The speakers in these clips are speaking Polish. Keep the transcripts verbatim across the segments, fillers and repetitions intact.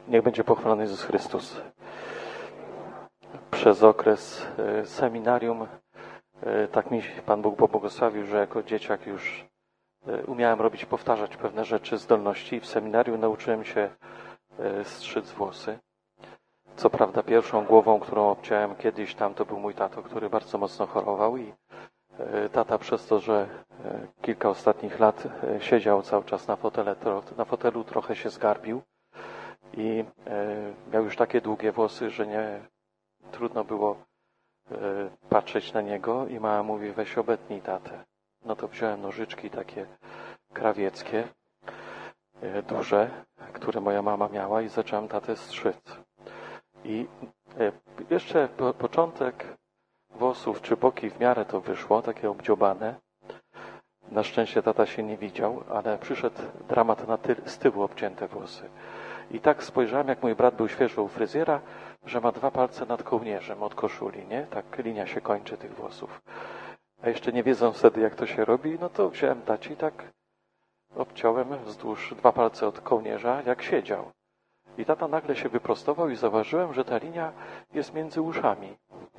Niech będzie pochwalony Jezus Chrystus. Przez okres seminarium tak mi Pan Bóg pobłogosławił, że jako dzieciak już umiałem robić, powtarzać pewne rzeczy, zdolności. W seminarium nauczyłem się strzyc włosy. Co prawda pierwszą głową, którą obciąłem kiedyś tam, to był mój tato, który bardzo mocno chorował i tata przez to, że kilka ostatnich lat siedział cały czas na fotelu, na fotelu trochę się zgarbił i miał już takie długie włosy, że nie trudno było patrzeć na niego i mama mówi, weź obetnij tatę. No to wziąłem nożyczki takie krawieckie, duże, które moja mama miała i zacząłem tatę strzyc. I jeszcze po, początek włosów czy boki w miarę to wyszło, takie obdziobane. Na szczęście tata się nie widział, ale przyszedł dramat na ty, z tyłu obcięte włosy. I tak spojrzałem, jak mój brat był świeżo u fryzjera, że ma dwa palce nad kołnierzem od koszuli, nie? Tak linia się kończy tych włosów. A jeszcze nie wiedząc wtedy, jak to się robi, no to wziąłem taci i tak obciąłem wzdłuż dwa palce od kołnierza, jak siedział. I tata nagle się wyprostował i zauważyłem, że ta linia jest między uszami.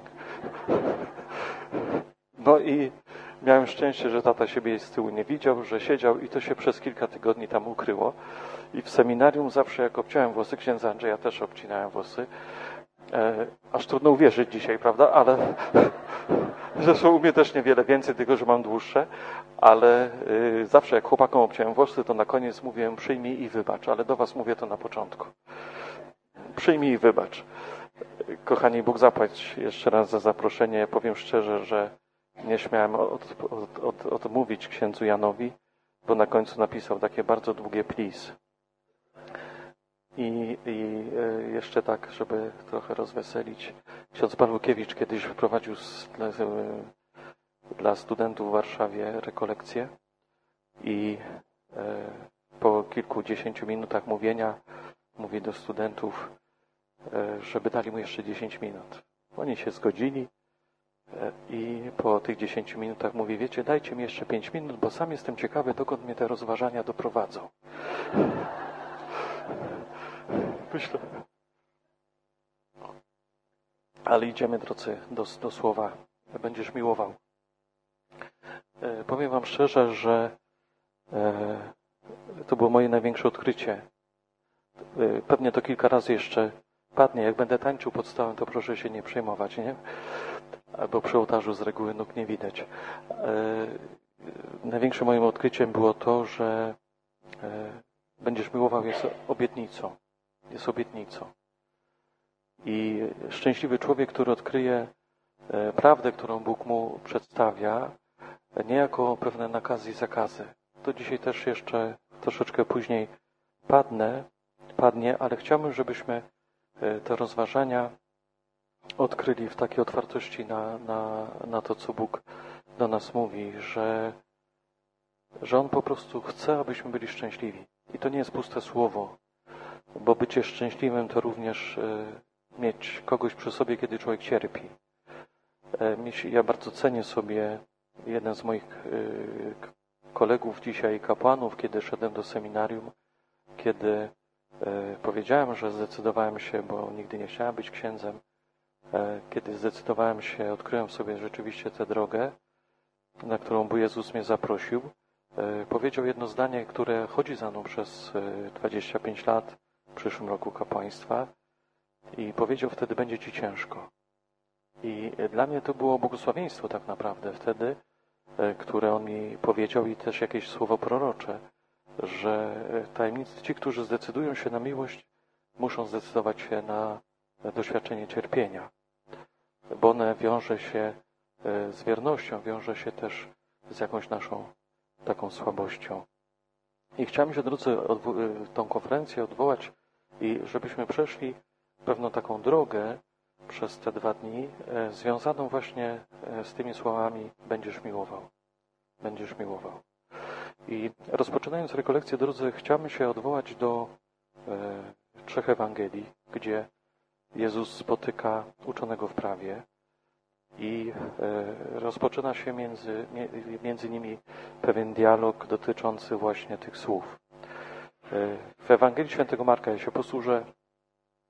No i miałem szczęście, że tata siebie z tyłu nie widział, że siedział i to się przez kilka tygodni tam ukryło. I w seminarium zawsze jak obciąłem włosy, księdza Andrzeja też obcinałem włosy. E, aż trudno uwierzyć dzisiaj, prawda? Ale zresztą u mnie też niewiele więcej, tylko że mam dłuższe. Ale y, zawsze jak chłopakom obciąłem włosy, to na koniec mówiłem przyjmij i wybacz. Ale do was mówię to na początku. Przyjmij i wybacz. Kochani, Bóg zapłać jeszcze raz za zaproszenie. Powiem szczerze, że nie śmiałem od, od, od, odmówić księdzu Janowi, bo na końcu napisał takie bardzo długie please. I, i jeszcze tak, żeby trochę rozweselić. Ksiądz Palukiewicz kiedyś wyprowadził z, dla, dla studentów w Warszawie rekolekcję i e, po kilkudziesięciu minutach mówienia mówi do studentów, e, żeby dali mu jeszcze dziesięć minut. Oni się zgodzili e, i po tych dziesięciu minutach mówi, wiecie, dajcie mi jeszcze pięć minut, bo sam jestem ciekawy, dokąd mnie te rozważania doprowadzą. Myślę. Ale idziemy, drodzy, do, do słowa. Będziesz miłował. E, powiem wam szczerze, że e, to było moje największe odkrycie. E, pewnie to kilka razy jeszcze padnie. Jak będę tańczył pod stołem, to proszę się nie przejmować, nie? Albo przy ołtarzu z reguły nóg nie widać. E, największym moim odkryciem było to, że e, będziesz miłował jest obietnicą. Jest obietnicą. I szczęśliwy człowiek, który odkryje prawdę, którą Bóg mu przedstawia, nie jako pewne nakazy i zakazy. To dzisiaj też jeszcze troszeczkę później padnę, padnie, ale chciałbym, żebyśmy te rozważania odkryli w takiej otwartości na, na, na to, co Bóg do nas mówi, że, że On po prostu chce, abyśmy byli szczęśliwi. I to nie jest puste słowo, bo bycie szczęśliwym to również mieć kogoś przy sobie, kiedy człowiek cierpi. Ja bardzo cenię sobie jeden z moich kolegów dzisiaj, kapłanów, kiedy szedłem do seminarium, kiedy powiedziałem, że zdecydowałem się, bo nigdy nie chciałem być księdzem, kiedy zdecydowałem się, odkryłem sobie rzeczywiście tę drogę, na którą Bóg Jezus mnie zaprosił, powiedział jedno zdanie, które chodzi za mną przez dwadzieścia pięć lat, w przyszłym roku kapłaństwa i powiedział, wtedy będzie ci ciężko. I dla mnie to było błogosławieństwo tak naprawdę wtedy, które on mi powiedział i też jakieś słowo prorocze, że tajemnicy, ci, którzy zdecydują się na miłość, muszą zdecydować się na doświadczenie cierpienia, bo one wiąże się z wiernością, wiąże się też z jakąś naszą taką słabością. I chciałem się, drodzy, tą konferencję odwołać i żebyśmy przeszli pewną taką drogę przez te dwa dni, e, związaną właśnie z tymi słowami będziesz miłował. Będziesz miłował. I rozpoczynając rekolekcję, drodzy, chciałbym się odwołać do e, trzech Ewangelii, gdzie Jezus spotyka uczonego w prawie i e, rozpoczyna się między, między nimi pewien dialog dotyczący właśnie tych słów. W Ewangelii Świętego Marka, ja się posłużę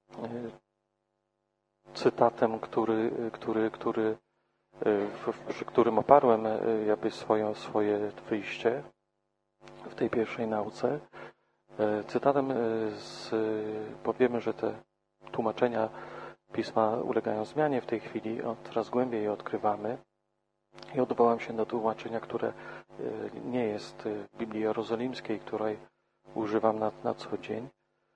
cytatem, który, który, który, przy którym oparłem jakby swoje, swoje wyjście w tej pierwszej nauce. Cytatem z, bo wiemy, że te tłumaczenia Pisma ulegają zmianie w tej chwili, coraz głębiej je odkrywamy. I odwołam się do tłumaczenia, które nie jest w Biblii Jerozolimskiej, której używam na, na co dzień.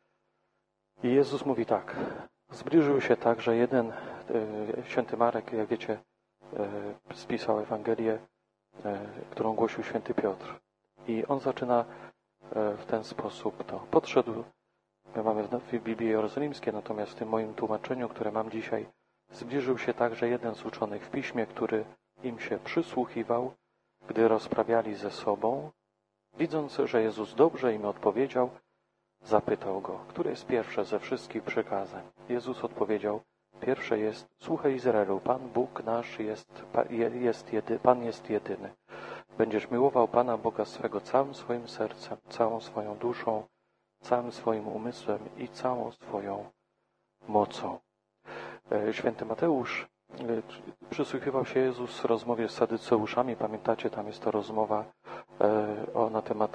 I Jezus mówi tak. Zbliżył się tak, że jeden, święty Marek, jak wiecie, spisał Ewangelię, którą głosił święty Piotr. I on zaczyna w ten sposób to. Podszedł, my mamy w Biblii Jerozolimskiej, natomiast w tym moim tłumaczeniu, które mam dzisiaj, zbliżył się także jeden z uczonych w Piśmie, który im się przysłuchiwał, gdy rozprawiali ze sobą. Widząc, że Jezus dobrze im odpowiedział, zapytał go, które jest pierwsze ze wszystkich przykazań. Jezus odpowiedział, pierwsze jest, słuchaj Izraelu, Pan Bóg nasz jest, jest jedy, Pan jest jedyny. Będziesz miłował Pana Boga swego całym swoim sercem, całą swoją duszą, całym swoim umysłem i całą swoją mocą. Święty Mateusz przysłuchiwał się Jezus w rozmowie z Sadyceuszami. Pamiętacie, tam jest to rozmowa o, na temat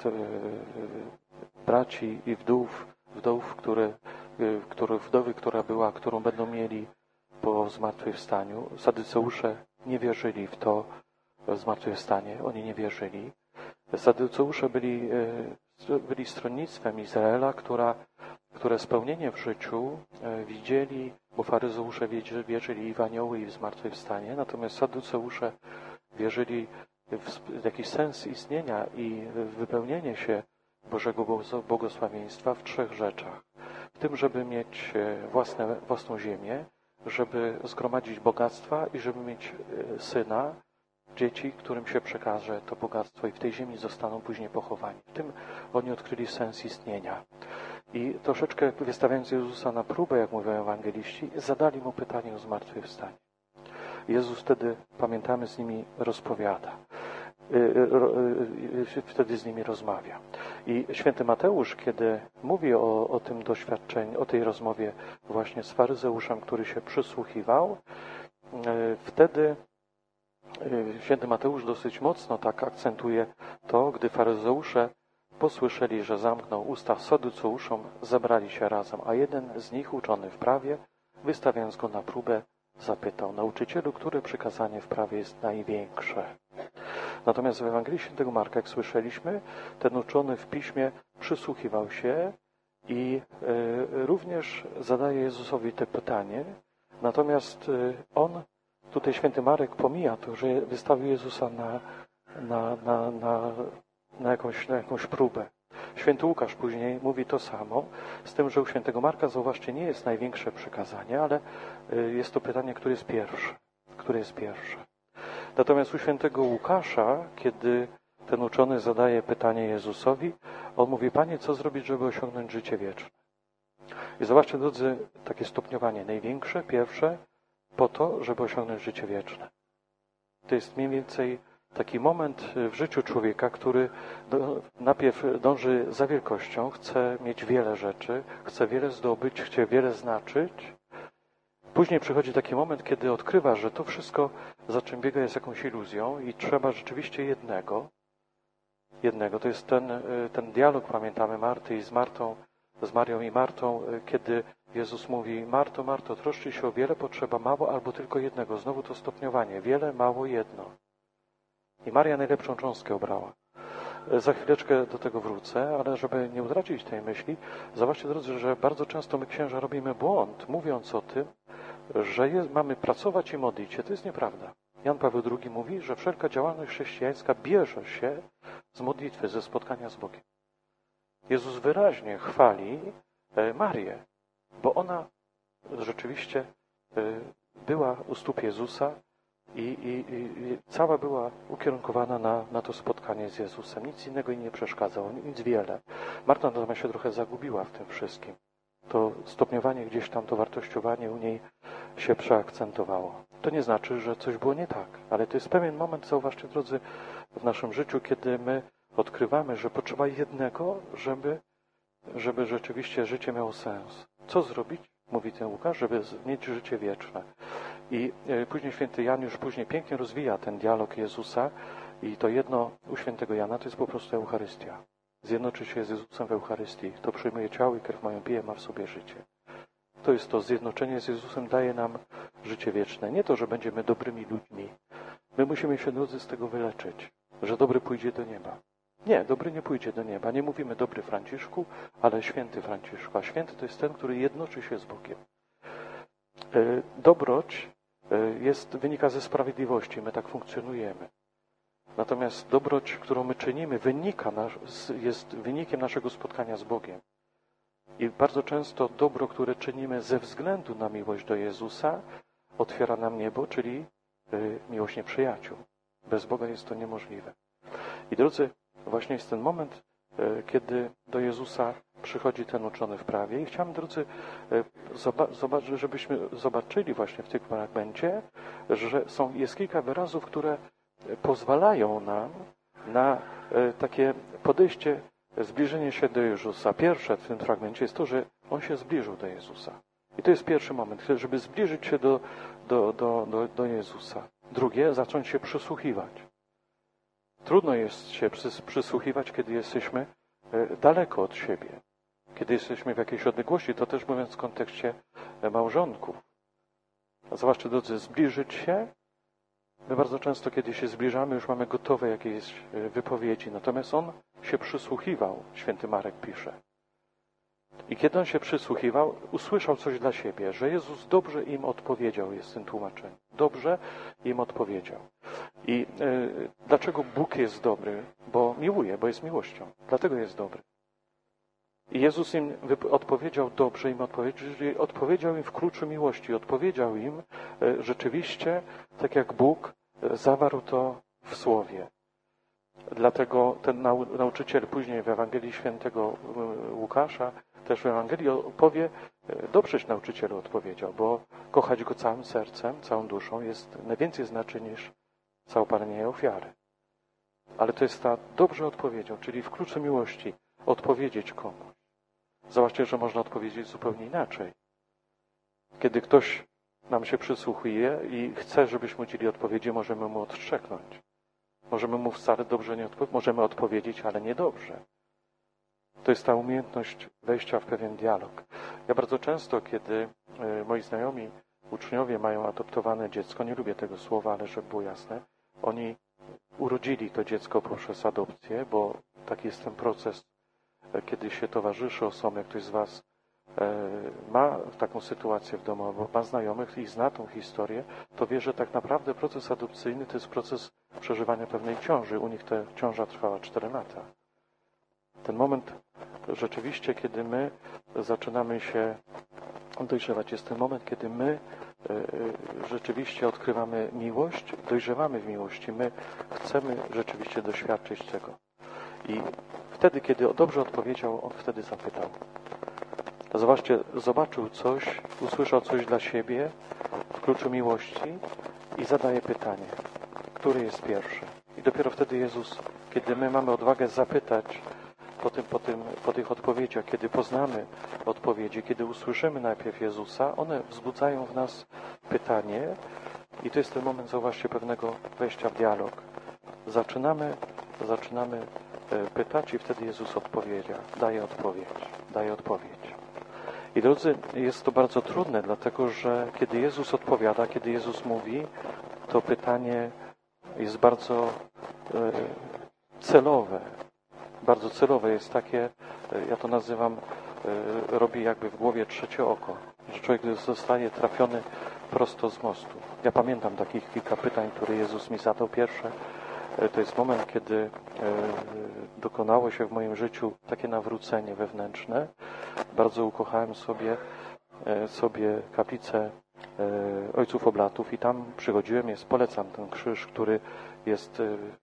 braci i wdów, wdów, które, które, wdowy, która była, którą będą mieli po zmartwychwstaniu. Sadyceusze nie wierzyli w to zmartwychwstanie, oni nie wierzyli. Sadyceusze byli, byli stronnictwem Izraela, która, które spełnienie w życiu widzieli, bo faryzeusze wierzyli w anioły i w zmartwychwstanie, natomiast saduceusze wierzyli w jakiś sens istnienia i w wypełnienie się Bożego błogosławieństwa w trzech rzeczach. W tym, żeby mieć własne, własną ziemię, żeby zgromadzić bogactwa i żeby mieć syna, dzieci, którym się przekaże to bogactwo i w tej ziemi zostaną później pochowani. W tym oni odkryli sens istnienia. I troszeczkę wystawiając Jezusa na próbę, jak mówią ewangeliści, zadali mu pytanie o zmartwychwstanie. Jezus wtedy, pamiętamy, z nimi rozpowiada. Wtedy z nimi rozmawia. I święty Mateusz, kiedy mówi o, o tym doświadczeniu, o tej rozmowie właśnie z faryzeuszem, który się przysłuchiwał, wtedy święty Mateusz dosyć mocno tak akcentuje to, gdy faryzeusze posłyszeli, że zamknął usta saduceuszom, zebrali się razem, a jeden z nich, uczony w prawie, wystawiając go na próbę, zapytał, nauczycielu, które przykazanie w prawie jest największe? Natomiast w Ewangelii Świętego Marka, jak słyszeliśmy, ten uczony w Piśmie przysłuchiwał się i y, również zadaje Jezusowi to pytanie, natomiast y, on, tutaj Święty Marek pomija to, że wystawił Jezusa na, na, na, na, na, jakąś, na jakąś próbę. Święty Łukasz później mówi to samo, z tym, że u Świętego Marka, zauważcie, nie jest największe przykazanie, ale jest to pytanie, które jest pierwsze. Które jest pierwsze. Natomiast u Świętego Łukasza, kiedy ten uczony zadaje pytanie Jezusowi, on mówi, Panie, co zrobić, żeby osiągnąć życie wieczne? I zobaczcie, drodzy, takie stopniowanie. Największe, pierwsze, po to, żeby osiągnąć życie wieczne. To jest mniej więcej taki moment w życiu człowieka, który do, najpierw dąży za wielkością, chce mieć wiele rzeczy, chce wiele zdobyć, chce wiele znaczyć. Później przychodzi taki moment, kiedy odkrywa, że to wszystko, za czym biega, jest jakąś iluzją i trzeba rzeczywiście jednego. Jednego. To jest ten, ten dialog, pamiętamy, Marty i z Martą, z Marią i Martą, kiedy Jezus mówi, Marto, Marto, troszczy się o wiele, potrzeba mało albo tylko jednego. Znowu to stopniowanie. Wiele, mało, jedno. I Maria najlepszą cząstkę obrała. Za chwileczkę do tego wrócę, ale żeby nie utracić tej myśli, zobaczcie, drodzy, że bardzo często my, księża, robimy błąd, mówiąc o tym, że jest, mamy pracować i modlić się. To jest nieprawda. Jan Paweł drugi mówi, że wszelka działalność chrześcijańska bierze się z modlitwy, ze spotkania z Bogiem. Jezus wyraźnie chwali Marię, bo ona rzeczywiście była u stóp Jezusa i, i, i cała była ukierunkowana na, na to spotkanie z Jezusem. Nic innego jej nie przeszkadzało, nic wiele. Marta natomiast się trochę zagubiła w tym wszystkim. To stopniowanie gdzieś tam, to wartościowanie u niej się przeakcentowało. To nie znaczy, że coś było nie tak, ale to jest pewien moment, zauważcie, drodzy, w naszym życiu, kiedy my odkrywamy, że potrzeba jednego, żeby, żeby rzeczywiście życie miało sens. Co zrobić? mówi ten Łukasz, żeby mieć życie wieczne. I później święty Jan już później pięknie rozwija ten dialog Jezusa i to jedno u świętego Jana to jest po prostu Eucharystia. Zjednoczyć się z Jezusem w Eucharystii. Kto przyjmuje ciało i krew moją pije, ma w sobie życie. To jest to zjednoczenie z Jezusem daje nam życie wieczne. Nie to, że będziemy dobrymi ludźmi. My musimy się, drodzy, z tego wyleczyć, że dobry pójdzie do nieba. Nie, dobry nie pójdzie do nieba. Nie mówimy dobry Franciszku, ale święty Franciszku. A święty to jest ten, który jednoczy się z Bogiem. Dobroć jest, wynika ze sprawiedliwości. My tak funkcjonujemy. Natomiast dobroć, którą my czynimy, wynika nasz, jest wynikiem naszego spotkania z Bogiem. I bardzo często dobro, które czynimy ze względu na miłość do Jezusa, otwiera nam niebo, czyli miłość nieprzyjaciół. Bez Boga jest to niemożliwe. I drodzy, właśnie jest ten moment, kiedy do Jezusa przychodzi ten uczony w prawie. I chciałem, drodzy, zobaczyć, żebyśmy zobaczyli właśnie w tym fragmencie, że są, jest kilka wyrazów, które pozwalają nam na takie podejście, zbliżenie się do Jezusa. Pierwsze w tym fragmencie jest to, że On się zbliżył do Jezusa. I to jest pierwszy moment, żeby zbliżyć się do, do, do, do, do Jezusa. Drugie, zacząć się przysłuchiwać. Trudno jest się przysłuchiwać, kiedy jesteśmy daleko od siebie. Kiedy jesteśmy w jakiejś odległości, to też mówiąc w kontekście małżonków. A zwłaszcza, drodzy, zbliżyć się. My bardzo często, kiedy się zbliżamy, już mamy gotowe jakieś wypowiedzi. Natomiast on się przysłuchiwał, święty Marek pisze. I kiedy on się przysłuchiwał, usłyszał coś dla siebie, że Jezus dobrze im odpowiedział, jest w tym tłumaczeniu. Dobrze im odpowiedział. I y, dlaczego Bóg jest dobry? Bo miłuje, bo jest miłością. Dlatego jest dobry. I Jezus im odpowiedział dobrze, im odpowiedział, odpowiedział im w kluczu miłości. Odpowiedział im y, rzeczywiście, tak jak Bóg y, zawarł to w Słowie. Dlatego ten nau, nauczyciel później w Ewangelii Świętego Łukasza, też w Ewangelii powie, dobrześ nauczycielu odpowiedział, bo kochać Go całym sercem, całą duszą jest najwięcej znaczy niż całopalenie ofiary. Ale to jest ta dobrze odpowiedział, czyli w kluczu miłości odpowiedzieć komuś. Zobaczcie, że można odpowiedzieć zupełnie inaczej. Kiedy ktoś nam się przysłuchuje i chce, żebyśmy udzielili odpowiedzi, możemy mu odszczeknąć. Możemy mu wcale dobrze nie odpowiedzieć, możemy odpowiedzieć, ale niedobrze. To jest ta umiejętność wejścia w pewien dialog. Ja bardzo często, kiedy moi znajomi, uczniowie mają adoptowane dziecko, nie lubię tego słowa, ale żeby było jasne, oni urodzili to dziecko poprzez adopcję, bo taki jest ten proces, kiedy się towarzyszy osobom, jak ktoś z Was ma taką sytuację w domu, albo ma znajomych i zna tą historię, to wie, że tak naprawdę proces adopcyjny to jest proces przeżywania pewnej ciąży. U nich ta ciąża trwała cztery lata. Ten moment rzeczywiście, kiedy my zaczynamy się dojrzewać, jest ten moment, kiedy my rzeczywiście odkrywamy miłość, dojrzewamy w miłości. My chcemy rzeczywiście doświadczyć tego. I wtedy, kiedy dobrze odpowiedział, on wtedy zapytał. Zobaczcie, zobaczył coś, usłyszał coś dla siebie w kluczu miłości i zadaje pytanie, który jest pierwszy. I dopiero wtedy Jezus, kiedy my mamy odwagę zapytać po, tym, po, tym, po tych odpowiedziach, kiedy poznamy odpowiedzi, kiedy usłyszymy najpierw Jezusa, one wzbudzają w nas pytanie i to jest ten moment, zauważcie, pewnego wejścia w dialog. Zaczynamy, zaczynamy pytać i wtedy Jezus odpowiedział, daje odpowiedź, daje odpowiedź. I drodzy, jest to bardzo trudne, dlatego że kiedy Jezus odpowiada, kiedy Jezus mówi, to pytanie jest bardzo e, celowe. Bardzo celowe jest takie, ja to nazywam, e, robi jakby w głowie trzecie oko, że człowiek zostaje trafiony prosto z mostu. Ja pamiętam takich kilka pytań, które Jezus mi zadał. Pierwsze, e, to jest moment, kiedy e, dokonało się w moim życiu takie nawrócenie wewnętrzne. Bardzo ukochałem sobie, sobie kaplicę Ojców Oblatów i tam przychodziłem, jest, polecam ten krzyż, który jest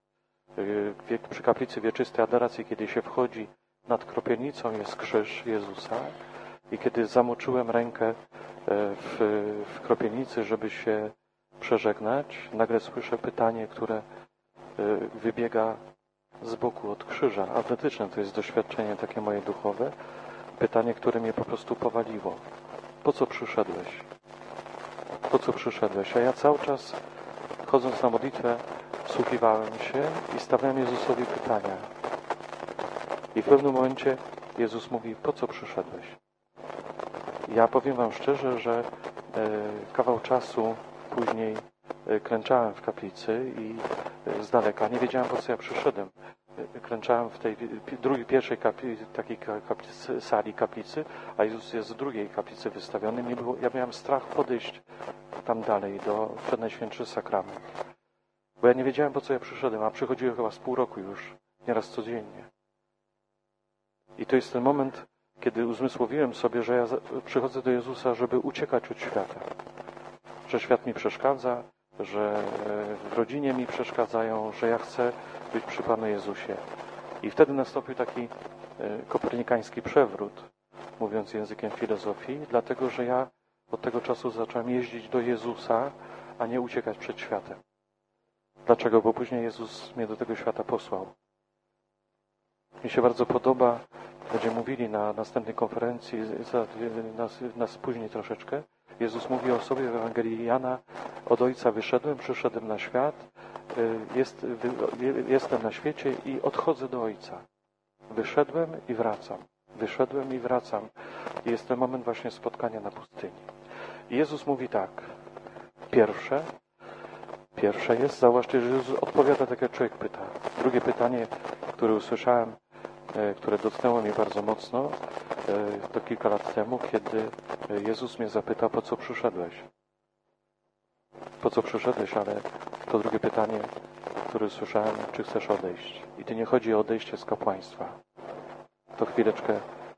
przy kaplicy Wieczystej Adoracji, kiedy się wchodzi nad kropielnicą, jest krzyż Jezusa i kiedy zamoczyłem rękę w, w kropielnicy, żeby się przeżegnać, nagle słyszę pytanie, które wybiega z boku od krzyża. Autentyczne to jest doświadczenie takie moje duchowe. Pytanie, które mnie po prostu powaliło. po co przyszedłeś? Po co przyszedłeś? A ja cały czas, chodząc na modlitwę, wsłuchiwałem się i stawiałem Jezusowi pytania. I w pewnym momencie Jezus mówi, po co przyszedłeś? Ja powiem wam szczerze, że e, kawał czasu później e, klęczałem w kaplicy i e, z daleka nie wiedziałem, po co ja przyszedłem. E, klęczałem w tej drugiej, pierwszej kapli, takiej kaplicy, sali kaplicy, a Jezus jest w drugiej kaplicy wystawiony. Nie było, ja miałem strach podejść tam dalej, do Przednajświętszy Sakrament. Bo ja nie wiedziałem, po co ja przyszedłem, a przychodziłem chyba z pół roku już, nieraz codziennie. I to jest ten moment, kiedy uzmysłowiłem sobie, że ja przychodzę do Jezusa, żeby uciekać od świata. Że świat mi przeszkadza, że w rodzinie mi przeszkadzają, że ja chcę być przy Panu Jezusie. I wtedy nastąpił taki kopernikański przewrót, mówiąc językiem filozofii, dlatego że ja od tego czasu zacząłem jeździć do Jezusa, a nie uciekać przed światem. Dlaczego? Bo później Jezus mnie do tego świata posłał. Mi się bardzo podoba, będziemy mówili na następnej konferencji, za, nas, nas później troszeczkę, Jezus mówi o sobie w Ewangelii Jana, od Ojca wyszedłem, przyszedłem na świat, jest, jestem na świecie i odchodzę do Ojca. Wyszedłem i wracam. Wyszedłem i wracam. I jest ten moment właśnie spotkania na pustyni. I Jezus mówi tak. Pierwsze, pierwsze jest, zauważcie, że Jezus odpowiada tak, jak człowiek pyta. Drugie pytanie, które usłyszałem, które dotknęło mnie bardzo mocno, to kilka lat temu, kiedy Jezus mnie zapytał, po co przyszedłeś? Po co przyszedłeś? Ale to drugie pytanie, które słyszałem, czy chcesz odejść? I tu nie chodzi o odejście z kapłaństwa. To chwileczkę,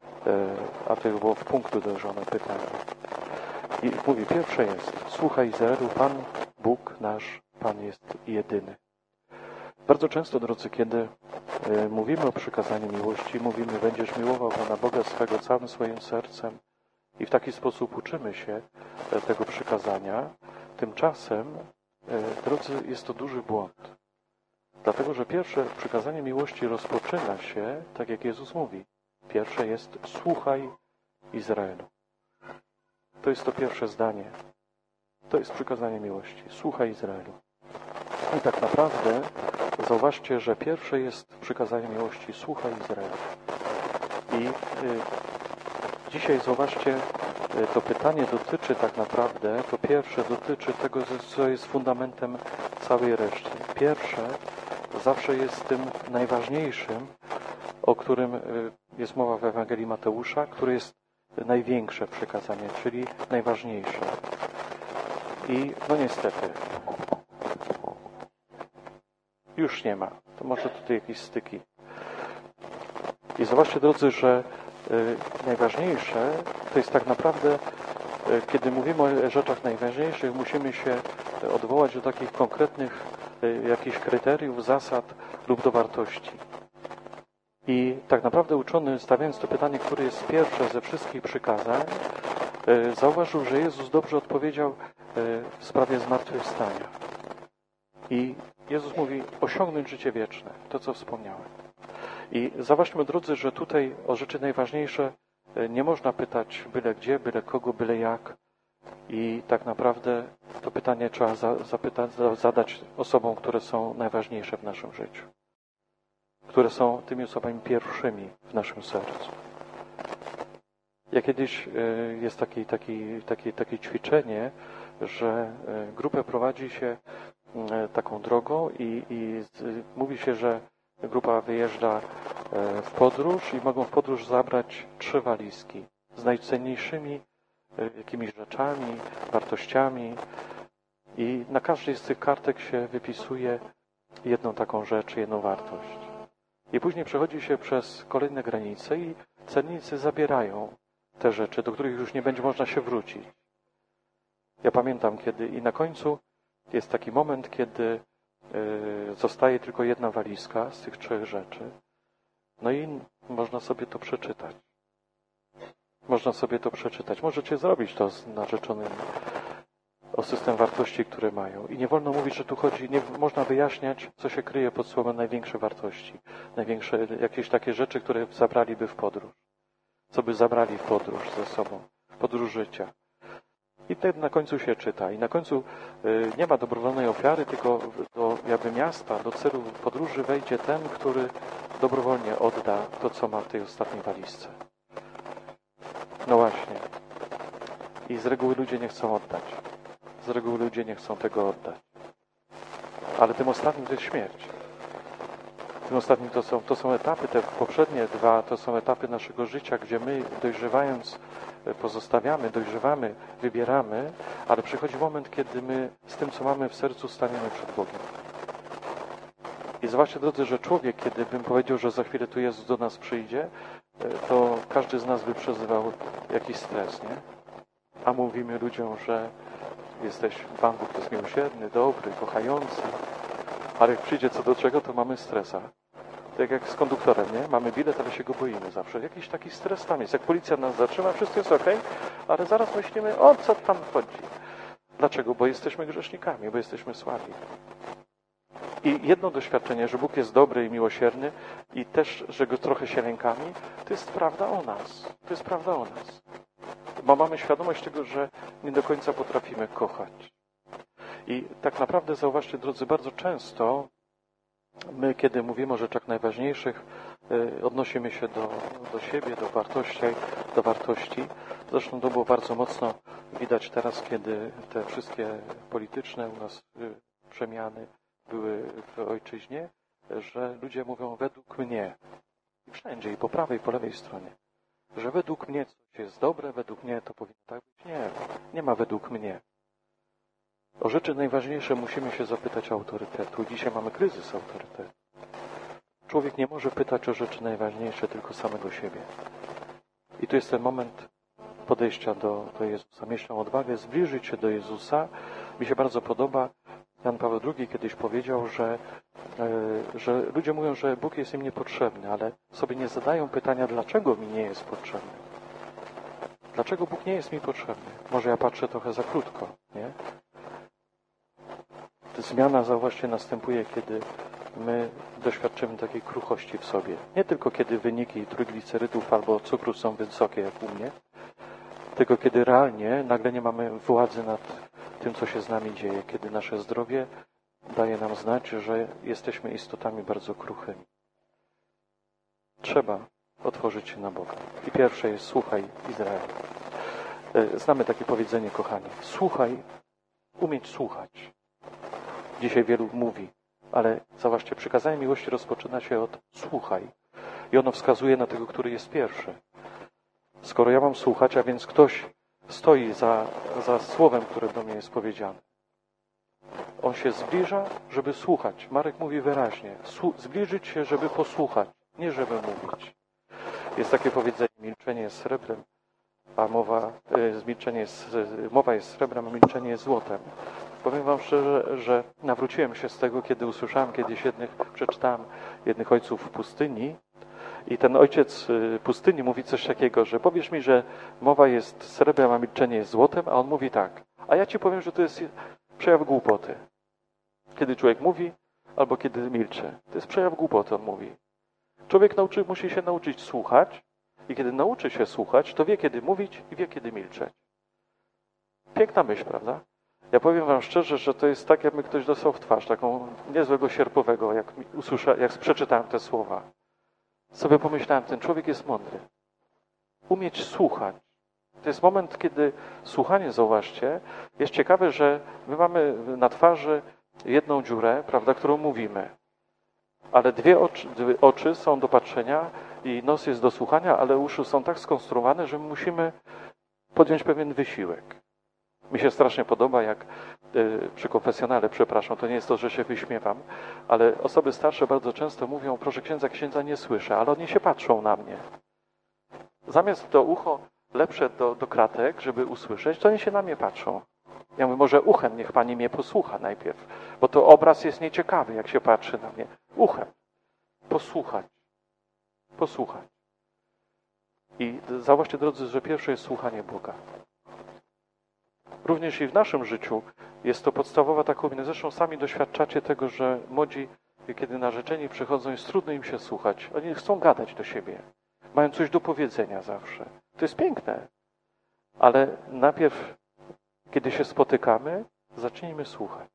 a to było w punktu dojrzone pytanie. I mówi, pierwsze jest, słuchaj Izraelu, Pan, Bóg nasz, Pan jest jedyny. Bardzo często, drodzy, kiedy mówimy o przykazaniu miłości, mówimy, będziesz miłował Pana Boga swego całym swoim sercem i w taki sposób uczymy się tego przykazania. Tymczasem, drodzy, jest to duży błąd. Dlatego, że pierwsze przykazanie miłości rozpoczyna się, tak jak Jezus mówi. Pierwsze jest, słuchaj Izraelu. To jest to pierwsze zdanie. To jest przykazanie miłości. Słuchaj Izraelu. I tak naprawdę zauważcie, że pierwsze jest przykazanie miłości. Słuchaj Izraelu. I y, dzisiaj zauważcie, y, to pytanie dotyczy tak naprawdę, to pierwsze dotyczy tego, co jest fundamentem całej reszty. Pierwsze zawsze jest tym najważniejszym, o którym y, jest mowa w Ewangelii Mateusza, które jest największe przykazanie, czyli najważniejsze. I no niestety, już nie ma. To może tutaj jakieś styki. I zobaczcie, drodzy, że y, najważniejsze to jest tak naprawdę, y, kiedy mówimy o rzeczach najważniejszych, musimy się odwołać do takich konkretnych y, jakichś kryteriów, zasad lub do wartości. I tak naprawdę uczony, stawiając to pytanie, które jest pierwsze ze wszystkich przykazań, y, zauważył, że Jezus dobrze odpowiedział y, w sprawie zmartwychwstania. I Jezus mówi, osiągnąć życie wieczne, to co wspomniałem. I zauważmy, drodzy, że tutaj o rzeczy najważniejsze nie można pytać byle gdzie, byle kogo, byle jak. I tak naprawdę to pytanie trzeba za, zapytać, zadać osobom, które są najważniejsze w naszym życiu. Które są tymi osobami pierwszymi w naszym sercu. Ja kiedyś jest takie taki, taki, takie ćwiczenie, że grupę prowadzi się taką drogą i, i mówi się, że grupa wyjeżdża w podróż i mogą w podróż zabrać trzy walizki z najcenniejszymi jakimiś rzeczami, wartościami i na każdej z tych kartek się wypisuje jedną taką rzecz, jedną wartość. I później przechodzi się przez kolejne granice i celnicy zabierają te rzeczy, do których już nie będzie można się wrócić. Ja pamiętam kiedy i na końcu jest taki moment, kiedy y, zostaje tylko jedna walizka z tych trzech rzeczy. No i można sobie to przeczytać. Można sobie to przeczytać. Możecie zrobić to z narzeczonymi o system wartości, które mają. I nie wolno mówić, że tu chodzi, nie można wyjaśniać, co się kryje pod słowem największe wartości. Największe, jakieś takie rzeczy, które zabraliby w podróż. Co by zabrali w podróż ze sobą. w podróż życia. I wtedy na końcu się czyta. I na końcu y, nie ma dobrowolnej ofiary, tylko do jakby miasta, do celu podróży wejdzie ten, który dobrowolnie odda to, co ma w tej ostatniej walizce. No właśnie. I z reguły ludzie nie chcą oddać. Z reguły ludzie nie chcą tego oddać. Ale tym ostatnim to jest śmierć. Tym ostatnim to są, to są etapy, te poprzednie dwa to są etapy naszego życia, gdzie my dojrzewając pozostawiamy, dojrzewamy, wybieramy, ale przychodzi moment, kiedy my z tym, co mamy w sercu, staniemy przed Bogiem. I zobaczcie, drodzy, że człowiek, kiedy bym powiedział, że za chwilę tu Jezus do nas przyjdzie, to każdy z nas by przeżywał jakiś stres, nie? A mówimy ludziom, że jesteś, Pan Bóg to jest miłosierny, dobry, kochający, ale jak przyjdzie co do czego, to mamy stresa. Tak jak z konduktorem, nie? Mamy bilet, ale się go boimy zawsze. Jakiś taki stres tam jest. Jak policja nas zatrzyma, wszystko jest okej, ale zaraz myślimy, o co tam chodzi. Dlaczego? Bo jesteśmy grzesznikami, bo jesteśmy słabi. I jedno doświadczenie, że Bóg jest dobry i miłosierny i też, że Go trochę się lękami, to jest prawda o nas. To jest prawda o nas. Bo mamy świadomość tego, że nie do końca potrafimy kochać. I tak naprawdę, zauważcie, drodzy, bardzo często my, kiedy mówimy o rzeczach najważniejszych, odnosimy się do, do siebie, do wartości, do wartości. Zresztą to było bardzo mocno widać teraz, kiedy te wszystkie polityczne u nas przemiany były w ojczyźnie, że ludzie mówią według mnie. I wszędzie, i po prawej, i po lewej stronie. Że według mnie coś jest dobre, według mnie to powinno tak być. Nie, nie ma według mnie. O rzeczy najważniejsze musimy się zapytać autorytetu. Dzisiaj mamy kryzys autorytetu. Człowiek nie może pytać o rzeczy najważniejsze, tylko samego siebie. I tu jest ten moment podejścia do, do Jezusa. Mieć tę odwagę, zbliżyć się do Jezusa. Mi się bardzo podoba, Jan Paweł drugi kiedyś powiedział, że, yy, że ludzie mówią, że Bóg jest im niepotrzebny, ale sobie nie zadają pytania, dlaczego mi nie jest potrzebny. Dlaczego Bóg nie jest mi potrzebny? Może ja patrzę trochę za krótko, nie? Zmiana, zauważcie, następuje, kiedy my doświadczymy takiej kruchości w sobie. Nie tylko kiedy wyniki trójglicerydów albo cukru są wysokie, jak u mnie, tylko kiedy realnie nagle nie mamy władzy nad tym, co się z nami dzieje, kiedy nasze zdrowie daje nam znać, że jesteśmy istotami bardzo kruchymi. Trzeba otworzyć się na Boga. I pierwsze jest słuchaj, Izrael. Znamy takie powiedzenie, kochani. Słuchaj, umieć słuchać. Dzisiaj wielu mówi, ale zauważcie, przykazanie miłości rozpoczyna się od słuchaj. I ono wskazuje na tego, który jest pierwszy. Skoro ja mam słuchać, a więc ktoś stoi za, za słowem, które do mnie jest powiedziane. On się zbliża, żeby słuchać. Marek mówi wyraźnie. Zbliżyć się, żeby posłuchać, nie żeby mówić. Jest takie powiedzenie, milczenie jest srebrem, a mowa, y, milczenie jest, mowa jest srebrem, a milczenie jest złotem. Powiem wam szczerze, że nawróciłem się z tego, kiedy usłyszałem kiedyś jednych, przeczytałem jednych ojców w pustyni i ten ojciec pustyni mówi coś takiego, że powiesz mi, że mowa jest srebrem, a milczenie jest złotem, a on mówi tak, a ja ci powiem, że to jest przejaw głupoty. Kiedy człowiek mówi, albo kiedy milczy. To jest przejaw głupoty, on mówi. Człowiek nauczy, musi się nauczyć słuchać i kiedy nauczy się słuchać, to wie, kiedy mówić i wie, kiedy milczeć. Piękna myśl, prawda? Ja powiem wam szczerze, że to jest tak, jakby ktoś dostał w twarz, taką niezłego sierpowego, jak usłyszałem, jak przeczytałem te słowa. Sobie pomyślałem, ten człowiek jest mądry. Umieć słuchać. To jest moment, kiedy słuchanie, zauważcie, jest ciekawe, że my mamy na twarzy jedną dziurę, prawda, którą mówimy. Ale dwie oczy, dwie oczy są do patrzenia i nos jest do słuchania, ale uszy są tak skonstruowane, że musimy podjąć pewien wysiłek. Mi się strasznie podoba, jak y, przy konfesjonale, przepraszam, to nie jest to, że się wyśmiewam, ale osoby starsze bardzo często mówią, proszę księdza, księdza nie słyszę, ale oni się patrzą na mnie. Zamiast to ucho lepsze do, do kratek, żeby usłyszeć, to oni się na mnie patrzą. Ja mówię, może uchem niech pani mnie posłucha najpierw, bo to obraz jest nieciekawy, jak się patrzy na mnie. Uchem. Posłuchać. Posłuchać. I zauważcie, drodzy, że pierwsze jest słuchanie Boga. Również i w naszym życiu jest to podstawowa taka umiejętność. Zresztą sami doświadczacie tego, że młodzi, kiedy narzeczeni przychodzą, jest trudno im się słuchać. Oni chcą gadać do siebie. Mają coś do powiedzenia zawsze. To jest piękne. Ale najpierw, kiedy się spotykamy, zacznijmy słuchać.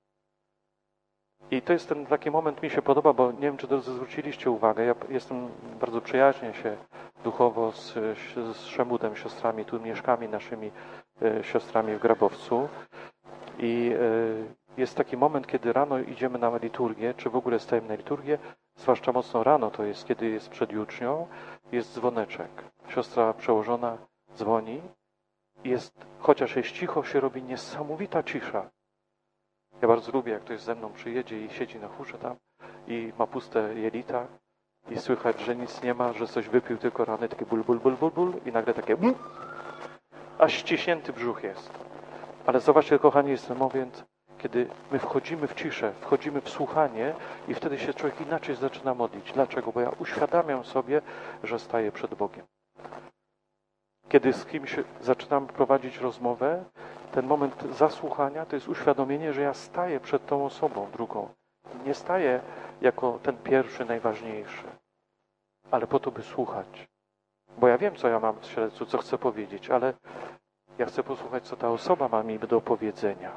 I to jest ten taki moment, mi się podoba, bo nie wiem, czy drodzy zwróciliście uwagę, ja jestem bardzo przyjaźnię się duchowo z, z Szemudem, siostrami, tu mieszkami naszymi e, siostrami w Grabowcu. I e, jest taki moment, kiedy rano idziemy na liturgię, czy w ogóle stajemy na liturgię, zwłaszcza mocno rano, to jest, kiedy jest przed jucznią, jest dzwoneczek. Siostra przełożona dzwoni i jest, chociaż jest cicho, się robi niesamowita cisza. Ja bardzo lubię, jak ktoś ze mną przyjedzie i siedzi na chórze tam i ma puste jelita i słychać, że nic nie ma, że coś wypił tylko rany, takie ból, ból, ból, ból, ból i nagle takie bum, a ściśnięty brzuch jest. Ale zobaczcie, kochani, jest ten moment, kiedy my wchodzimy w ciszę, wchodzimy w słuchanie i wtedy się człowiek inaczej zaczyna modlić. Dlaczego? Bo ja uświadamiam sobie, że staję przed Bogiem. Kiedy z kimś zaczynam prowadzić rozmowę, ten moment zasłuchania to jest uświadomienie, że ja staję przed tą osobą drugą. Nie staję jako ten pierwszy, najważniejszy, ale po to, by słuchać. Bo ja wiem, co ja mam w sercu, co chcę powiedzieć, ale ja chcę posłuchać, co ta osoba ma mi do powiedzenia.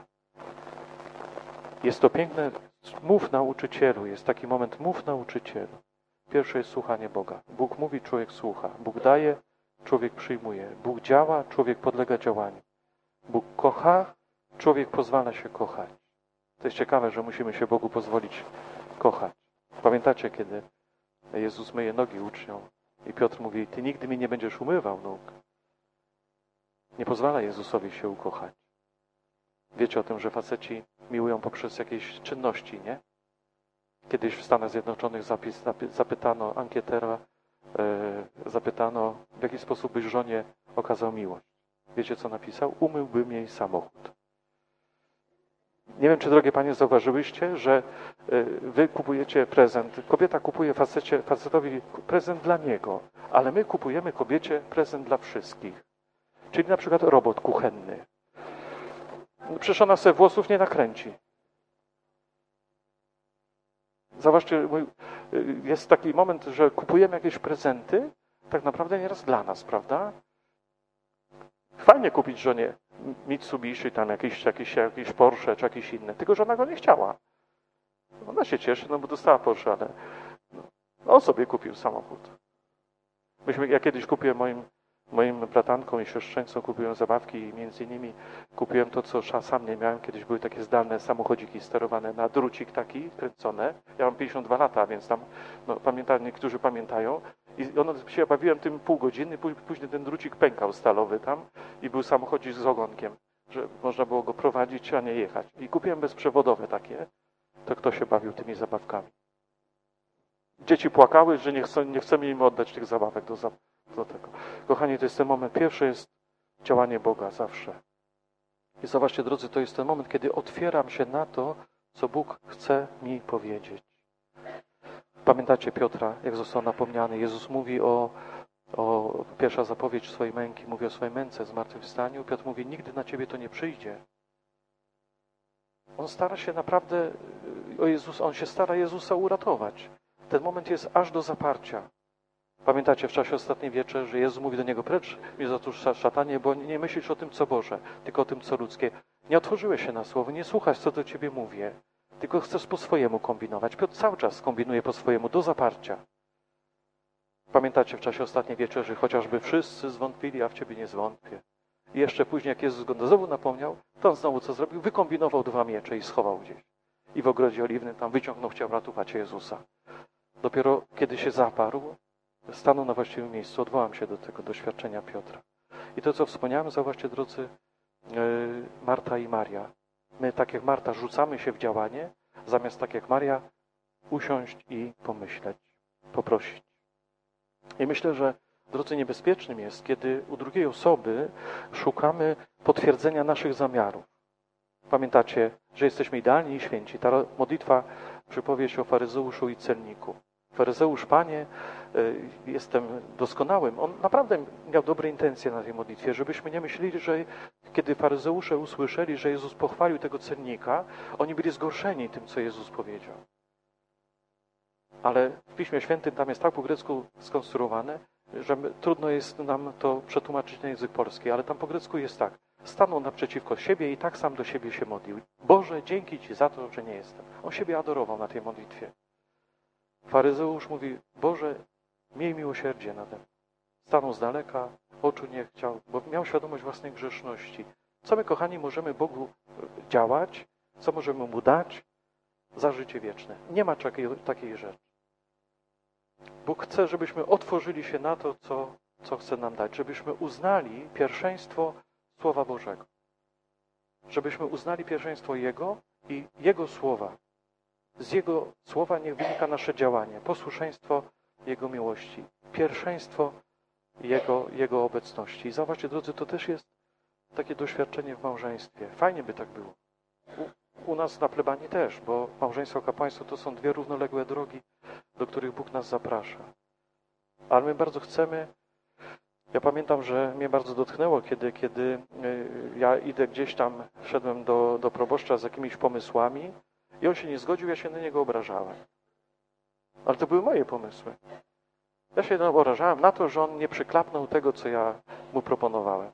Jest to piękne, mów nauczycielu, jest taki moment, mów nauczycielu. Pierwsze jest słuchanie Boga. Bóg mówi, człowiek słucha. Bóg daje, człowiek przyjmuje. Bóg działa, człowiek podlega działaniu. Bóg kocha, człowiek pozwala się kochać. To jest ciekawe, że musimy się Bogu pozwolić kochać. Pamiętacie, kiedy Jezus myje nogi uczniom i Piotr mówi, ty nigdy mi nie będziesz umywał nóg. Nie pozwala Jezusowi się ukochać. Wiecie o tym, że faceci miłują poprzez jakieś czynności, nie? Kiedyś w Stanach Zjednoczonych zapis, zapytano ankietera, e, zapytano, w jaki sposób byś żonie okazał miłość. Wiecie, co napisał? Umyłbym jej samochód. Nie wiem, czy, drogie panie, zauważyłyście, że wy kupujecie prezent. Kobieta kupuje facecie, facetowi prezent dla niego, ale my kupujemy kobiecie prezent dla wszystkich. Czyli na przykład robot kuchenny. Przecież ona sobie włosów nie nakręci. Zauważcie, jest taki moment, że kupujemy jakieś prezenty, tak naprawdę nieraz dla nas, prawda? Fajnie kupić żonie Mitsubishi, tam jakiś, jakiś, jakiś Porsche, czy jakiś inny, tylko że ona go nie chciała. Ona się cieszy, no bo dostała Porsche, ale no, on sobie kupił samochód. Myśmy, ja kiedyś kupiłem moim, moim bratankom i siostrzeńcom, kupiłem zabawki i między innymi kupiłem to, co sam nie miałem. Kiedyś były takie zdalne samochodziki sterowane na drucik taki, kręcone. Ja mam pięćdziesiąt dwa lata, więc tam, no pamiętam, niektórzy pamiętają. I ono, się bawiłem tym pół godziny, później ten drucik pękał stalowy tam i był samochodzik z ogonkiem, że można było go prowadzić, a nie jechać. I kupiłem bezprzewodowe takie, to kto się bawił tymi zabawkami. Dzieci płakały, że nie, chcą, nie chcemy im oddać tych zabawek do, do tego. Kochani, to jest ten moment. Pierwsze jest działanie Boga zawsze. I zobaczcie, drodzy, to jest ten moment, kiedy otwieram się na to, co Bóg chce mi powiedzieć. Pamiętacie Piotra, jak został napomniany? Jezus mówi o, o pierwsza zapowiedź swojej męki, mówi o swojej męce, zmartwychwstaniu. Piotr mówi, nigdy na ciebie to nie przyjdzie. On stara się naprawdę, o Jezus, on się stara Jezusa uratować. Ten moment jest aż do zaparcia. Pamiętacie w czasie ostatniej wieczerzy, że Jezus mówi do niego, precz mi otóż szatanie, bo nie myślisz o tym, co Boże, tylko o tym, co ludzkie. Nie otworzyłeś się na słowo, nie słuchasz, co do ciebie mówię, tylko chcesz po swojemu kombinować. Piotr cały czas kombinuje po swojemu, do zaparcia. Pamiętacie w czasie ostatniej wieczerzy, chociażby wszyscy zwątpili, a w ciebie nie zwątpię. I jeszcze później, jak Jezus go znowu napomniał, to on znowu co zrobił? Wykombinował dwa miecze i schował gdzieś. I w ogrodzie oliwnym tam wyciągnął, chciał ratować Jezusa. Dopiero kiedy się zaparł, stanął na właściwym miejscu. Odwołam się do tego doświadczenia Piotra. I to, co wspomniałem, zauważcie, drodzy, Marta i Maria. My, tak jak Marta, rzucamy się w działanie, zamiast tak jak Maria, usiąść i pomyśleć, poprosić. I myślę, że, drodzy, niebezpiecznym jest, kiedy u drugiej osoby szukamy potwierdzenia naszych zamiarów. Pamiętacie, że jesteśmy idealni i święci. Ta modlitwa, przypowieść o faryzeuszu i celniku. Faryzeusz, Panie, jestem doskonałym. On naprawdę miał dobre intencje na tej modlitwie, żebyśmy nie myśleli, że kiedy faryzeusze usłyszeli, że Jezus pochwalił tego celnika, oni byli zgorszeni tym, co Jezus powiedział. Ale w Piśmie Świętym tam jest tak po grecku skonstruowane, że my, trudno jest nam to przetłumaczyć na język polski, ale tam po grecku jest tak. Stanął naprzeciwko siebie i tak sam do siebie się modlił. Boże, dzięki Ci za to, że nie jestem. On siebie adorował na tej modlitwie. Faryzeusz mówi, Boże, miej miłosierdzie nade mną. Stanął z daleka, oczu nie chciał, bo miał świadomość własnej grzeszności. Co my, kochani, możemy Bogu działać? Co możemy Mu dać za życie wieczne? Nie ma takiej, takiej rzeczy. Bóg chce, żebyśmy otworzyli się na to, co, co chce nam dać. Żebyśmy uznali pierwszeństwo Słowa Bożego. Żebyśmy uznali pierwszeństwo Jego i Jego Słowa. Z Jego Słowa niech wynika nasze działanie, posłuszeństwo Jego miłości, pierwszeństwo Jego, Jego obecności. I zobaczcie, drodzy, to też jest takie doświadczenie w małżeństwie. Fajnie by tak było. U, u nas na plebanii też, bo małżeństwo, kapłaństwo to są dwie równoległe drogi, do których Bóg nas zaprasza. Ale my bardzo chcemy. Ja pamiętam, że mnie bardzo dotknęło, kiedy, kiedy ja idę gdzieś tam, szedłem do, do proboszcza z jakimiś pomysłami i on się nie zgodził, ja się na niego obrażałem. Ale to były moje pomysły. Ja się obrażałem na to, że on nie przyklapnął tego, co ja mu proponowałem.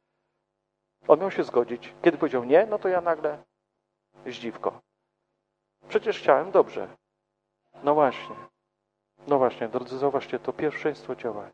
On miał się zgodzić. Kiedy powiedział nie, no to ja nagle zdziwko. Przecież chciałem dobrze. No właśnie. No właśnie, drodzy, zauważcie, to pierwszeństwo działania.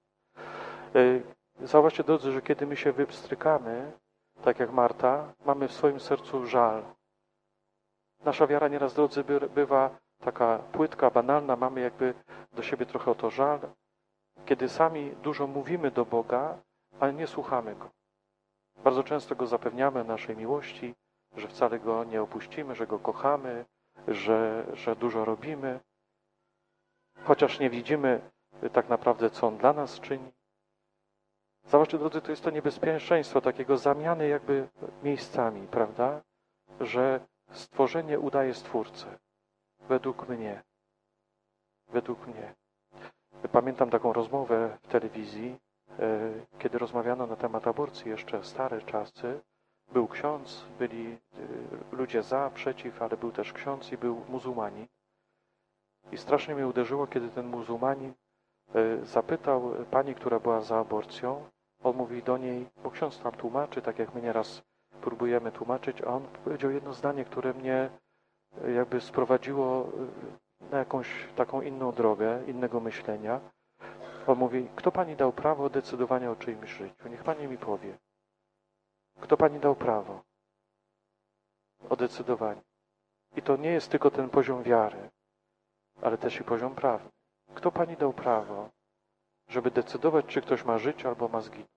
Zauważcie, drodzy, że kiedy my się wypstrykamy, tak jak Marta, mamy w swoim sercu żal. Nasza wiara nieraz, drodzy, bywa taka płytka, banalna, mamy jakby do siebie trochę o to żal, kiedy sami dużo mówimy do Boga, ale nie słuchamy Go. Bardzo często Go zapewniamy naszej miłości, że wcale Go nie opuścimy, że Go kochamy, że, że dużo robimy, chociaż nie widzimy tak naprawdę, co On dla nas czyni. Zobaczcie, drodzy, to jest to niebezpieczeństwo takiego zamiany jakby miejscami, prawda? Że stworzenie udaje Stwórcę. Według mnie. Według mnie. Pamiętam taką rozmowę w telewizji, kiedy rozmawiano na temat aborcji, jeszcze stare czasy. Był ksiądz, byli ludzie za, przeciw, ale był też ksiądz i był muzułmanin. I strasznie mnie uderzyło, kiedy ten muzułmanin zapytał pani, która była za aborcją. On mówi do niej, bo ksiądz tam tłumaczy, tak jak my nieraz próbujemy tłumaczyć, a on powiedział jedno zdanie, które mnie jakby sprowadziło na jakąś taką inną drogę, innego myślenia. On mówi, kto pani dał prawo decydowania o czyimś życiu? Niech pani mi powie. Kto pani dał prawo o decydowaniu? I to nie jest tylko ten poziom wiary, ale też i poziom prawny. Kto pani dał prawo, żeby decydować, czy ktoś ma żyć albo ma zginąć?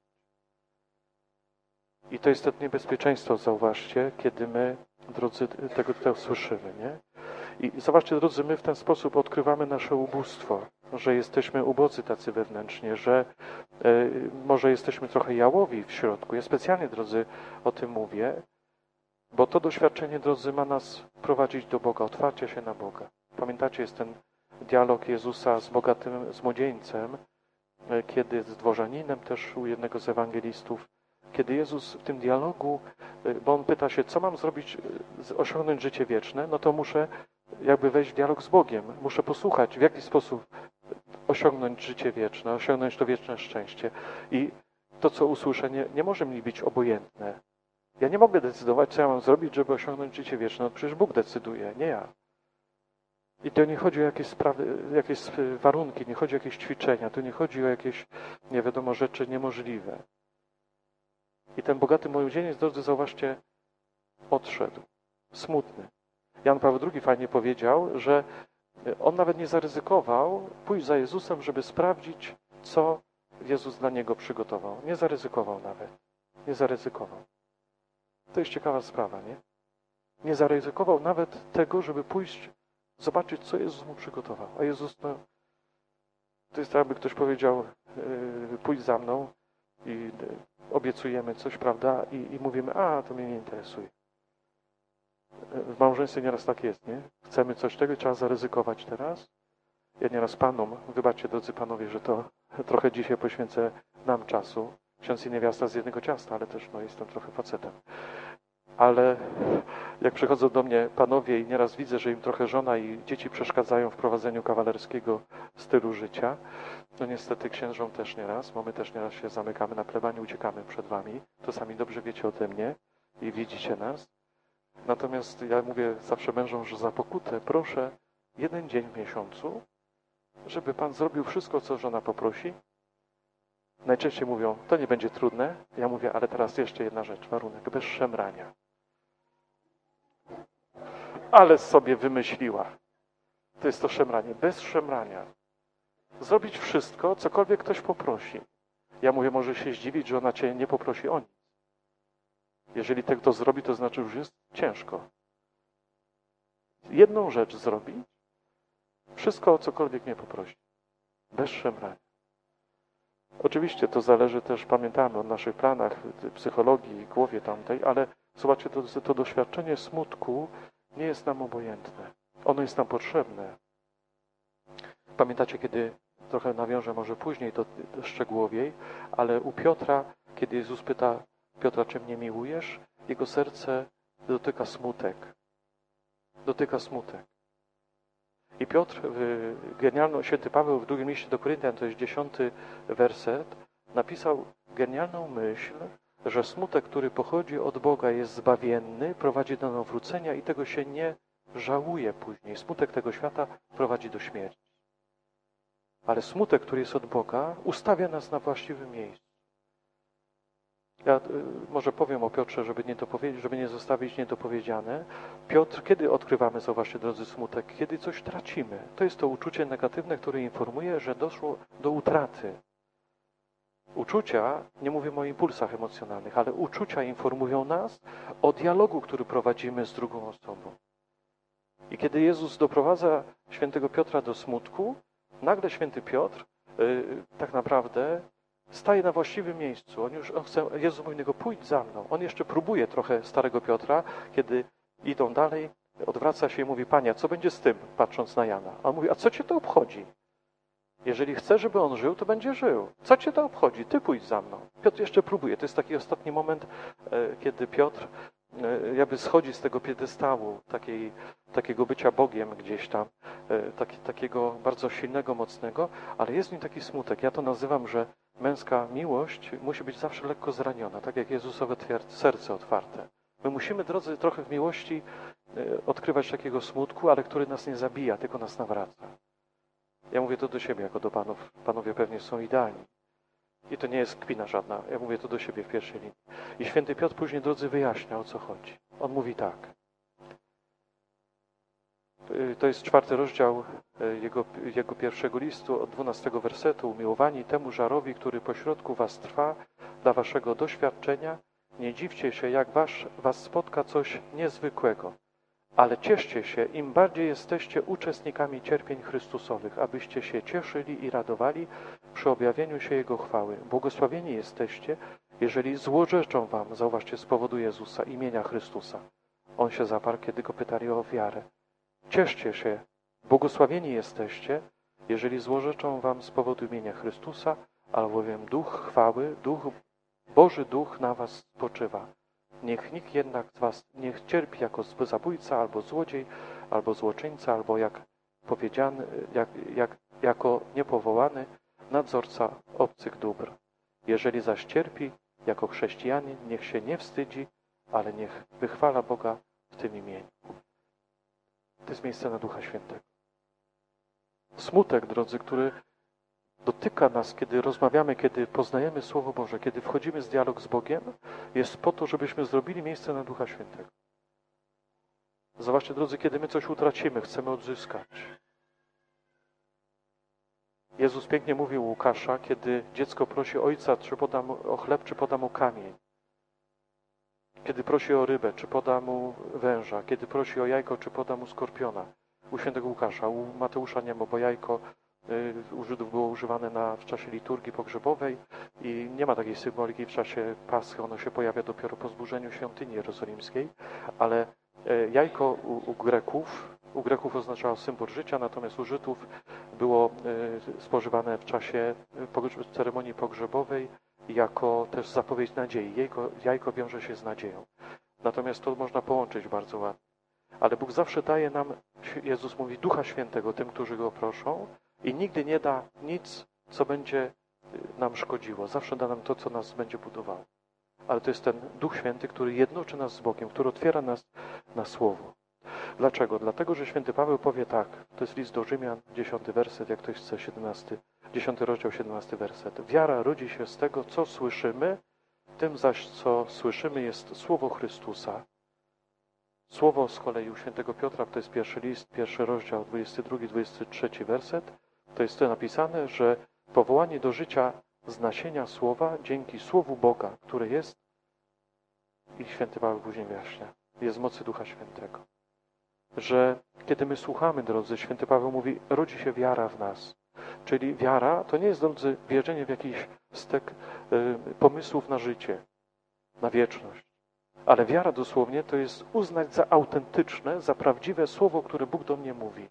I to jest to niebezpieczeństwo, zauważcie, kiedy my, drodzy, tego tutaj słyszymy, nie? I zobaczcie, drodzy, my w ten sposób odkrywamy nasze ubóstwo, że jesteśmy ubodzy tacy wewnętrznie, że y, może jesteśmy trochę jałowi w środku. Ja specjalnie, drodzy, o tym mówię, bo to doświadczenie, drodzy, ma nas prowadzić do Boga, otwarcia się na Boga. Pamiętacie, jest ten dialog Jezusa z bogatym, z młodzieńcem, y, kiedy z dworzaninem też u jednego z ewangelistów, kiedy Jezus w tym dialogu, y, bo on pyta się, co mam zrobić, y, osiągnąć życie wieczne, no to muszę jakby wejść w dialog z Bogiem. Muszę posłuchać, w jaki sposób osiągnąć życie wieczne, osiągnąć to wieczne szczęście. I to, co usłyszę, nie, nie może mi być obojętne. Ja nie mogę decydować, co ja mam zrobić, żeby osiągnąć życie wieczne. No przecież Bóg decyduje, nie ja. I to nie chodzi o jakieś sprawy, jakieś warunki, nie chodzi o jakieś ćwiczenia, to nie chodzi o jakieś, nie wiadomo, rzeczy niemożliwe. I ten bogaty młodzieniec, drodzy, zauważcie, odszedł. Smutny. Jan Paweł drugi fajnie powiedział, że on nawet nie zaryzykował pójść za Jezusem, żeby sprawdzić, co Jezus dla niego przygotował. Nie zaryzykował nawet. Nie zaryzykował. To jest ciekawa sprawa, nie? Nie zaryzykował nawet tego, żeby pójść, zobaczyć, co Jezus mu przygotował. A Jezus, no, to jest tak, jakby ktoś powiedział, yy, pójdź za mną i yy, obiecujemy coś, prawda? I, i mówimy, a, to mnie nie interesuje. W małżeństwie nieraz tak jest, nie? Chcemy coś tego, trzeba zaryzykować teraz. Ja nieraz panom, wybaczcie, drodzy panowie, że to trochę dzisiaj poświęcę nam czasu. Ksiądz i niewiasta z jednego ciasta, ale też no, jestem trochę facetem. Ale jak przychodzą do mnie panowie i nieraz widzę, że im trochę żona i dzieci przeszkadzają w prowadzeniu kawalerskiego stylu życia, no niestety księżom też nieraz, bo my też nieraz się zamykamy na plebanii, uciekamy przed wami. To sami dobrze wiecie ode mnie i widzicie nas. Natomiast ja mówię zawsze mężom, że za pokutę proszę jeden dzień w miesiącu, żeby pan zrobił wszystko, co żona poprosi. Najczęściej mówią, to nie będzie trudne. Ja mówię, ale teraz jeszcze jedna rzecz, warunek, bez szemrania. Ale sobie wymyśliła. To jest to szemranie, bez szemrania. Zrobić wszystko, cokolwiek ktoś poprosi. Ja mówię, może się zdziwić, że ona cię nie poprosi o nic. Jeżeli tak to zrobi, to znaczy, że już jest ciężko. Jedną rzecz zrobi, wszystko, cokolwiek mnie poprosi. Bez szemrania. Oczywiście to zależy też, pamiętamy o naszych planach, psychologii, głowie tamtej, ale zobaczcie, to, to doświadczenie smutku nie jest nam obojętne. Ono jest nam potrzebne. Pamiętacie, kiedy, trochę nawiążę może później do, do szczegółowiej, ale u Piotra, kiedy Jezus pyta Piotra, czy mnie miłujesz? Jego serce dotyka smutek. Dotyka smutek. I Piotr, genialno, święty Paweł w drugim liście do Koryntian, to jest dziesiąty werset, napisał genialną myśl, że smutek, który pochodzi od Boga, jest zbawienny, prowadzi do nawrócenia i tego się nie żałuje później. Smutek tego świata prowadzi do śmierci. Ale smutek, który jest od Boga, ustawia nas na właściwym miejscu. Ja y, może powiem o Piotrze, żeby nie, dopowiedzieć, żeby nie zostawić niedopowiedziane. Piotr, kiedy odkrywamy, zauważcie, drodzy, smutek? Kiedy coś tracimy. To jest to uczucie negatywne, które informuje, że doszło do utraty. Uczucia, nie mówię o impulsach emocjonalnych, ale uczucia informują nas o dialogu, który prowadzimy z drugą osobą. I kiedy Jezus doprowadza świętego Piotra do smutku, nagle święty Piotr yy, tak naprawdę staje na właściwym miejscu. On już on chce, Jezus mówi do niego, pójdź za mną. On jeszcze próbuje trochę starego Piotra, kiedy idą dalej, odwraca się i mówi, Panie, co będzie z tym, patrząc na Jana? A on mówi, a co cię to obchodzi? Jeżeli chce, żeby on żył, to będzie żył. Co cię to obchodzi? Ty pójdź za mną. Piotr jeszcze próbuje. To jest taki ostatni moment, kiedy Piotr jakby schodzi z tego piedestału takiej, takiego bycia Bogiem gdzieś tam, taki, takiego bardzo silnego, mocnego, ale jest w nim taki smutek. Ja to nazywam, że męska miłość musi być zawsze lekko zraniona, tak jak Jezusowe serce otwarte. My musimy, drodzy, trochę w miłości odkrywać takiego smutku, ale który nas nie zabija, tylko nas nawraca. Ja mówię to do siebie jako do panów. Panowie pewnie są idealni. I to nie jest kpina żadna. Ja mówię to do siebie w pierwszej linii. I święty Piotr później, drodzy, wyjaśnia, o co chodzi. On mówi tak. To jest czwarty rozdział jego, jego pierwszego listu od dwunastego wersetu. Umiłowani temu żarowi, który pośrodku was trwa, dla waszego doświadczenia, nie dziwcie się, jak was, was spotka coś niezwykłego. Ale cieszcie się, im bardziej jesteście uczestnikami cierpień Chrystusowych, abyście się cieszyli i radowali przy objawieniu się Jego chwały. Błogosławieni jesteście, jeżeli złorzeczą wam, zauważcie, z powodu Jezusa, imienia Chrystusa. On się zaparł, kiedy go pytali o wiarę. Cieszcie się, błogosławieni jesteście, jeżeli złorzeczą wam z powodu imienia Chrystusa, albowiem Duch chwały, Duch, Boży Duch na was spoczywa. Niech nikt jednak z was nie cierpi jako zabójca, albo złodziej, albo złoczyńca, albo jak powiedziany, jak, jak, jako niepowołany nadzorca obcych dóbr. Jeżeli zaś cierpi jako chrześcijanin, niech się nie wstydzi, ale niech wychwala Boga w tym imieniu. To jest miejsce na Ducha Świętego. Smutek, drodzy, który dotyka nas, kiedy rozmawiamy, kiedy poznajemy Słowo Boże, kiedy wchodzimy z dialog z Bogiem, jest po to, żebyśmy zrobili miejsce na Ducha Świętego. Zobaczcie, drodzy, kiedy my coś utracimy, chcemy odzyskać. Jezus pięknie mówił Łukasza, kiedy dziecko prosi ojca, czy poda mu o chleb, czy poda mu kamień. Kiedy prosi o rybę, czy poda mu węża. Kiedy prosi o jajko, czy poda mu skorpiona. U świętego Łukasza, u Mateusza nie ma, bo jajko u Żydów było używane na, w czasie liturgii pogrzebowej i nie ma takiej symboliki w czasie Paschy. Ono się pojawia dopiero po zburzeniu świątyni jerozolimskiej, ale jajko u, u Greków, u Greków oznaczało symbol życia, natomiast u Żydów było spożywane w czasie ceremonii pogrzebowej jako też zapowiedź nadziei. Jajko, jajko wiąże się z nadzieją. Natomiast to można połączyć bardzo ładnie. Ale Bóg zawsze daje nam, Jezus mówi, Ducha Świętego tym, którzy Go proszą i nigdy nie da nic, co będzie nam szkodziło. Zawsze da nam to, co nas będzie budowało. Ale to jest ten Duch Święty, który jednoczy nas z Bogiem, który otwiera nas na Słowo. Dlaczego? Dlatego, że święty Paweł powie tak, to jest list do Rzymian, dziesiąty werset, jak ktoś chce, siedemnasty, dziesiąty rozdział, siedemnasty werset. Wiara rodzi się z tego, co słyszymy, tym zaś, co słyszymy, jest Słowo Chrystusa. Słowo z kolei u świętego Piotra, to jest pierwszy list, pierwszy rozdział, dwudziesty drugi, dwudziesty trzeci werset, to jest to napisane, że powołanie do życia z nasienia Słowa dzięki Słowu Boga, które jest, i święty Paweł później wyjaśnia, jest z mocy Ducha Świętego. Że kiedy my słuchamy, drodzy, święty Paweł mówi, rodzi się wiara w nas. Czyli wiara to nie jest, drodzy, wierzenie w jakiś stek y, pomysłów na życie, na wieczność. Ale wiara dosłownie to jest uznać za autentyczne, za prawdziwe słowo, które Bóg do mnie mówi.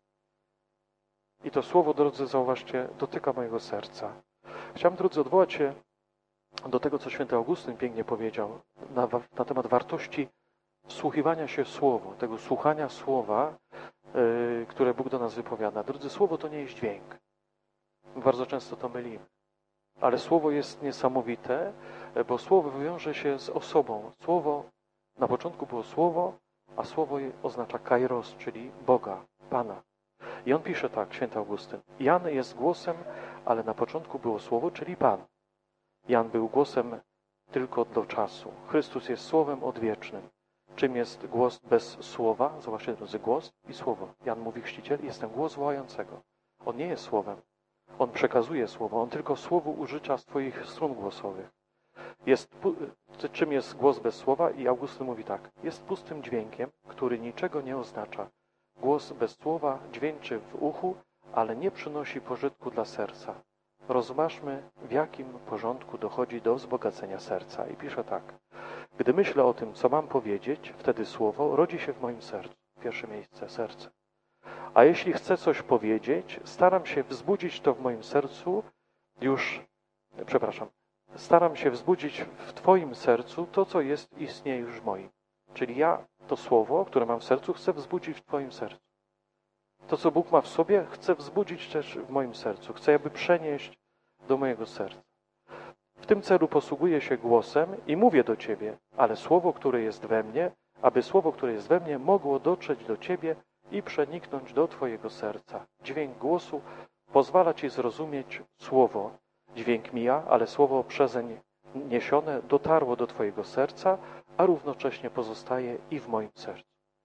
I to słowo, drodzy, zauważcie, dotyka mojego serca. Chciałem, drodzy, odwołać się do tego, co święty Augustyn pięknie powiedział na, na temat wartości wsłuchiwania się w słowo, tego słuchania słowa, yy, które Bóg do nas wypowiada. Drodzy, słowo to nie jest dźwięk. Bardzo często to mylimy. Ale słowo jest niesamowite, bo słowo wiąże się z osobą. Słowo, na początku było słowo, a słowo oznacza kairos, czyli Boga, Pana. I on pisze tak, święty Augustyn. Jan jest głosem, ale na początku było słowo, czyli Pan. Jan był głosem tylko do czasu. Chrystus jest słowem odwiecznym. Czym jest głos bez słowa? Zobaczcie, drodzy, głos i słowo. Jan mówi, chrzciciel, jestem głos wołającego. On nie jest słowem. On przekazuje słowo. On tylko słowu użycza swoich strun głosowych. Jest, czym jest głos bez słowa? I Augustyn mówi tak. Jest pustym dźwiękiem, który niczego nie oznacza. Głos bez słowa dźwięczy w uchu, ale nie przynosi pożytku dla serca. Rozważmy, w jakim porządku dochodzi do wzbogacenia serca. I pisze tak. Gdy myślę o tym, co mam powiedzieć, wtedy słowo rodzi się w moim sercu. Pierwsze miejsce, serce. A jeśli chcę coś powiedzieć, staram się wzbudzić to w moim sercu już, przepraszam, staram się wzbudzić w Twoim sercu to, co jest, istnieje już w moim. Czyli ja to słowo, które mam w sercu, chcę wzbudzić w Twoim sercu. To, co Bóg ma w sobie, chcę wzbudzić też w moim sercu. Chcę jakby przenieść do mojego serca. W tym celu posługuję się głosem i mówię do Ciebie, ale słowo, które jest we mnie, aby słowo, które jest we mnie, mogło dotrzeć do Ciebie i przeniknąć do Twojego serca. Dźwięk głosu pozwala Ci zrozumieć słowo. Dźwięk mija, ale słowo przezeń niesione dotarło do Twojego serca, a równocześnie pozostaje i w moim sercu.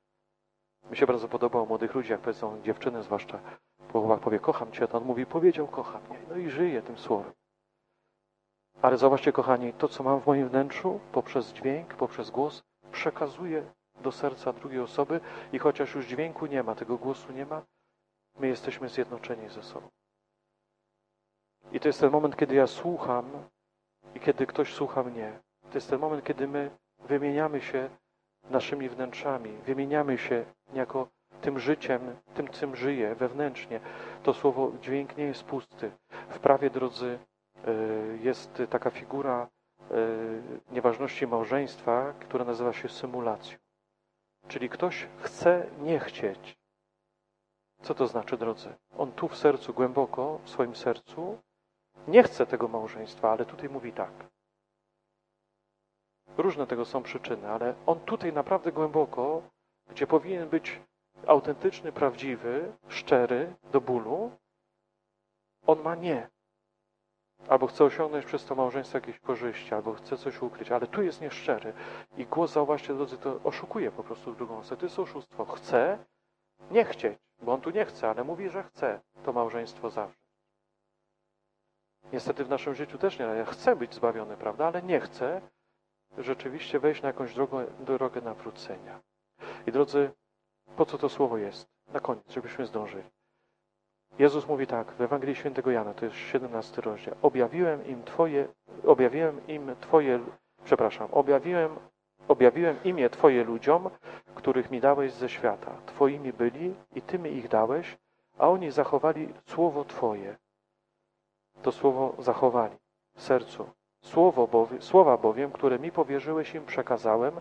Mi się bardzo podoba u młodych ludzi, jak powiedzą dziewczyny, zwłaszcza chłopak powie, kocham Cię, to on mówi, powiedział, kocham mnie. No i żyje tym słowem. Ale zobaczcie, kochani, to, co mam w moim wnętrzu, poprzez dźwięk, poprzez głos, przekazuję do serca drugiej osoby i chociaż już dźwięku nie ma, tego głosu nie ma, my jesteśmy zjednoczeni ze sobą. I to jest ten moment, kiedy ja słucham i kiedy ktoś słucha mnie. To jest ten moment, kiedy my wymieniamy się naszymi wnętrzami, wymieniamy się niejako tym życiem, tym, czym żyję wewnętrznie. To słowo dźwięk nie jest pusty. W prawie, drodzy, jest taka figura nieważności małżeństwa, która nazywa się symulacją. Czyli ktoś chce nie chcieć. Co to znaczy, drodzy? On tu w sercu, głęboko, w swoim sercu, nie chce tego małżeństwa, ale tutaj mówi tak. Różne tego są przyczyny, ale on tutaj naprawdę głęboko, gdzie powinien być autentyczny, prawdziwy, szczery, do bólu, on ma nie. Albo chce osiągnąć przez to małżeństwo jakieś korzyści, albo chce coś ukryć, ale tu jest nieszczery. I głos, zauważcie, drodzy, to oszukuje po prostu drugą osobę. To jest oszustwo. Chce nie chcieć, bo on tu nie chce, ale mówi, że chce to małżeństwo zawsze. Niestety w naszym życiu też nie. Ja chcę być zbawiony, prawda, ale nie chcę rzeczywiście wejść na jakąś drogę, drogę nawrócenia. I drodzy, po co to słowo jest? Na koniec, żebyśmy zdążyli. Jezus mówi tak, w Ewangelii Świętego Jana, to jest siedemnasty rozdział. Objawiłem im Twoje, objawiłem im Twoje, przepraszam, objawiłem, objawiłem imię Twoje ludziom, których mi dałeś ze świata. Twoimi byli i Ty mi ich dałeś, a oni zachowali słowo Twoje. To słowo zachowali w sercu. Słowo bowiem, słowa bowiem, które mi powierzyłeś, im przekazałem,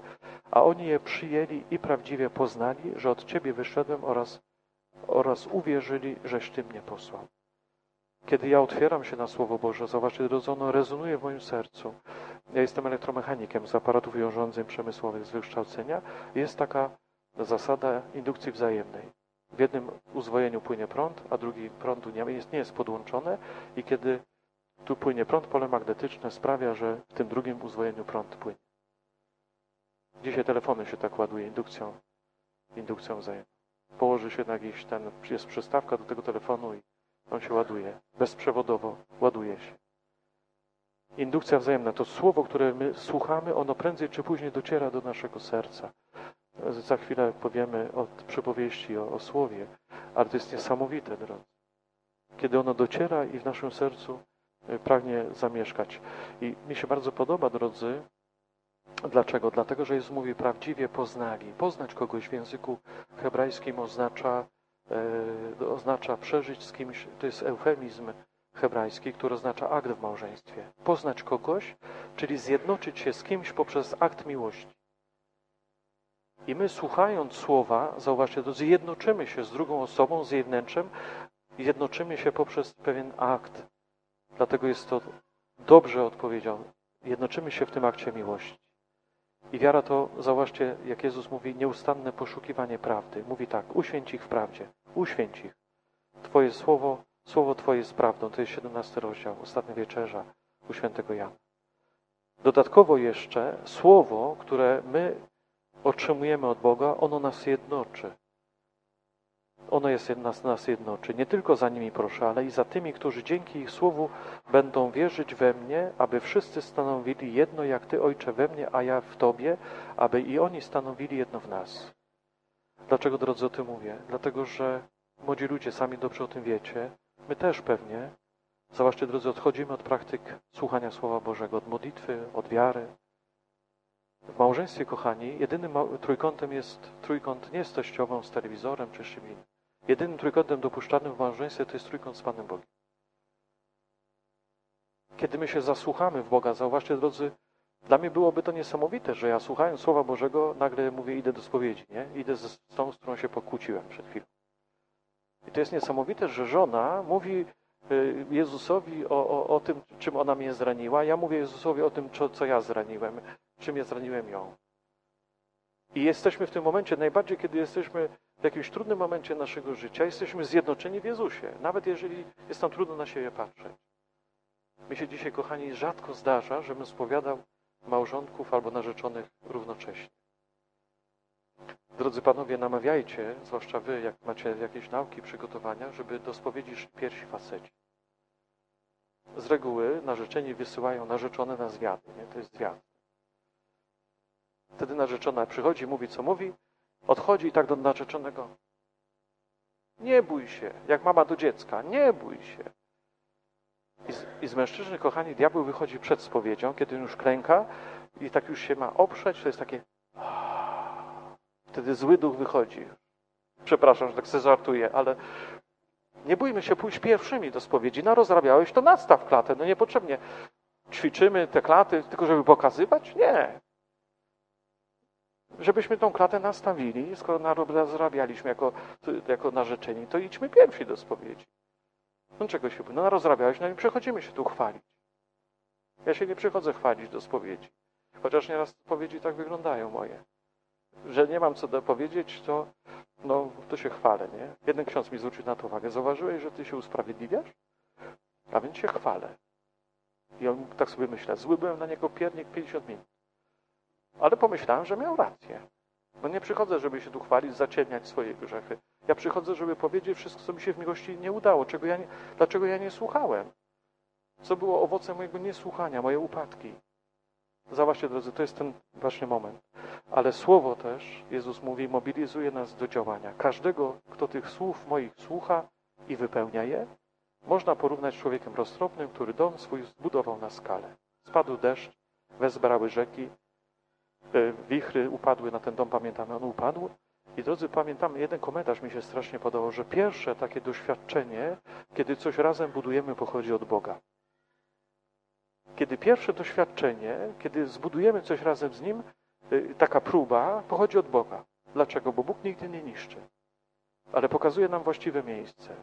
a oni je przyjęli i prawdziwie poznali, że od Ciebie wyszedłem oraz, oraz uwierzyli, żeś Ty mnie posłał. Kiedy ja otwieram się na Słowo Boże, zobaczcie, drodzy, ono rezonuje w moim sercu. Ja jestem elektromechanikiem z aparatów i urządzeń przemysłowych z wykształcenia. Jest taka zasada indukcji wzajemnej. W jednym uzwojeniu płynie prąd, a drugi prądu nie jest, nie jest podłączone i kiedy tu płynie prąd, pole magnetyczne sprawia, że w tym drugim uzwojeniu prąd płynie. Dzisiaj telefony się tak ładuje indukcją, indukcją wzajemną. Położy się na jakiś ten, jest przystawka do tego telefonu i on się ładuje. Bezprzewodowo ładuje się. Indukcja wzajemna to słowo, które my słuchamy, ono prędzej czy później dociera do naszego serca. Za chwilę powiemy od przypowieści o, o słowie, ale to jest niesamowite, drodzy. Kiedy ono dociera i w naszym sercu pragnie zamieszkać. I mi się bardzo podoba, drodzy. Dlaczego? Dlatego, że Jezus mówi prawdziwie poznali. Poznać kogoś w języku hebrajskim oznacza, e, oznacza przeżyć z kimś, to jest eufemizm hebrajski, który oznacza akt w małżeństwie. Poznać kogoś, czyli zjednoczyć się z kimś poprzez akt miłości. I my słuchając słowa, zauważcie, drodzy, jednoczymy się z drugą osobą, z jej wnętrzem, jednoczymy się poprzez pewien akt. Dlatego jest to dobrze odpowiedział. Jednoczymy się w tym akcie miłości. I wiara to, zauważcie, jak Jezus mówi, nieustanne poszukiwanie prawdy. Mówi tak, uświęć ich w prawdzie, uświęć ich. Twoje słowo, słowo Twoje jest prawdą. To jest siedemnasty rozdział, ostatnia wieczerza u świętego Jana. Dodatkowo jeszcze słowo, które my otrzymujemy od Boga, ono nas jednoczy. Ono jest nas, nas jednoczy. Nie tylko za nimi proszę, ale i za tymi, którzy dzięki ich słowu będą wierzyć we mnie, aby wszyscy stanowili jedno, jak Ty, Ojcze, we mnie, a ja w Tobie, aby i oni stanowili jedno w nas. Dlaczego, drodzy, o tym mówię? Dlatego, że młodzi ludzie, sami dobrze o tym wiecie, my też pewnie, zobaczcie, drodzy, odchodzimy od praktyk słuchania Słowa Bożego, od modlitwy, od wiary. W małżeństwie, kochani, jedynym trójkątem jest trójkąt nie z teściową, z telewizorem czy z czym innym. Jedynym trójkątem dopuszczalnym w małżeństwie to jest trójkąt z Panem Bogiem. Kiedy my się zasłuchamy w Boga, zauważcie, drodzy, dla mnie byłoby to niesamowite, że ja słuchając Słowa Bożego nagle mówię, idę do spowiedzi, nie? Idę z tą, z którą się pokłóciłem przed chwilą. I to jest niesamowite, że żona mówi Jezusowi o, o, o tym, czym ona mnie zraniła, ja mówię Jezusowi o tym, co, co ja zraniłem, czym ja zraniłem ją. I jesteśmy w tym momencie, najbardziej kiedy jesteśmy w jakimś trudnym momencie naszego życia, jesteśmy zjednoczeni w Jezusie, nawet jeżeli jest nam trudno na siebie patrzeć. Mi się dzisiaj, kochani, rzadko zdarza, żebym spowiadał małżonków albo narzeczonych równocześnie. Drodzy panowie, namawiajcie, zwłaszcza wy, jak macie jakieś nauki, przygotowania, żeby do spowiedzi szli pierwsi faceci. Z reguły narzeczeni wysyłają narzeczone na zwiady, nie? To jest zwiad. Wtedy narzeczona przychodzi, mówi co mówi, odchodzi i tak do narzeczonego. Nie bój się, jak mama do dziecka, nie bój się. I z, i z mężczyzny, kochani, diabeł wychodzi przed spowiedzią, kiedy już klęka i tak już się ma oprzeć, to jest takie... Wtedy zły duch wychodzi. Przepraszam, że tak sobie żartuję, ale nie bójmy się pójść pierwszymi do spowiedzi. No rozrabiałeś, to nadstaw klatę. No niepotrzebnie ćwiczymy te klaty, tylko żeby pokazywać? Nie. Żebyśmy tą klatę nastawili, skoro rozrabialiśmy jako, jako narzeczeni, to idźmy pierwsi do spowiedzi. No czego się bój? No rozrabiałeś, no i przechodzimy się tu chwalić. Ja się nie przychodzę chwalić do spowiedzi. Chociaż nieraz spowiedzi tak wyglądają moje. Że nie mam co do powiedzieć, to, no, to się chwalę, nie? Jeden ksiądz mi zwrócił na to uwagę. Zauważyłeś, że ty się usprawiedliwiasz? A więc się chwalę. I on tak sobie myślał, zły byłem na niego piernik pięćdziesiąt minut. Ale pomyślałem, że miał rację. No nie przychodzę, żeby się tu chwalić, zaciemniać swoje grzechy. Ja przychodzę, żeby powiedzieć wszystko, co mi się w miłości nie udało, czego ja nie, dlaczego ja nie słuchałem. Co było owocem mojego niesłuchania, moje upadki. Zobaczcie, drodzy, to jest ten właśnie moment. Ale słowo też, Jezus mówi, mobilizuje nas do działania. Każdego, kto tych słów moich słucha i wypełnia je, można porównać z człowiekiem roztropnym, który dom swój zbudował na skalę. Spadł deszcz, wezbrały rzeki, wichry upadły na ten dom, pamiętamy, on upadł. I drodzy, pamiętamy, jeden komentarz mi się strasznie podobał, że pierwsze takie doświadczenie, kiedy coś razem budujemy, pochodzi od Boga. Kiedy pierwsze doświadczenie, kiedy zbudujemy coś razem z Nim, taka próba pochodzi od Boga. Dlaczego? Bo Bóg nigdy nie niszczy, ale pokazuje nam właściwe miejsce.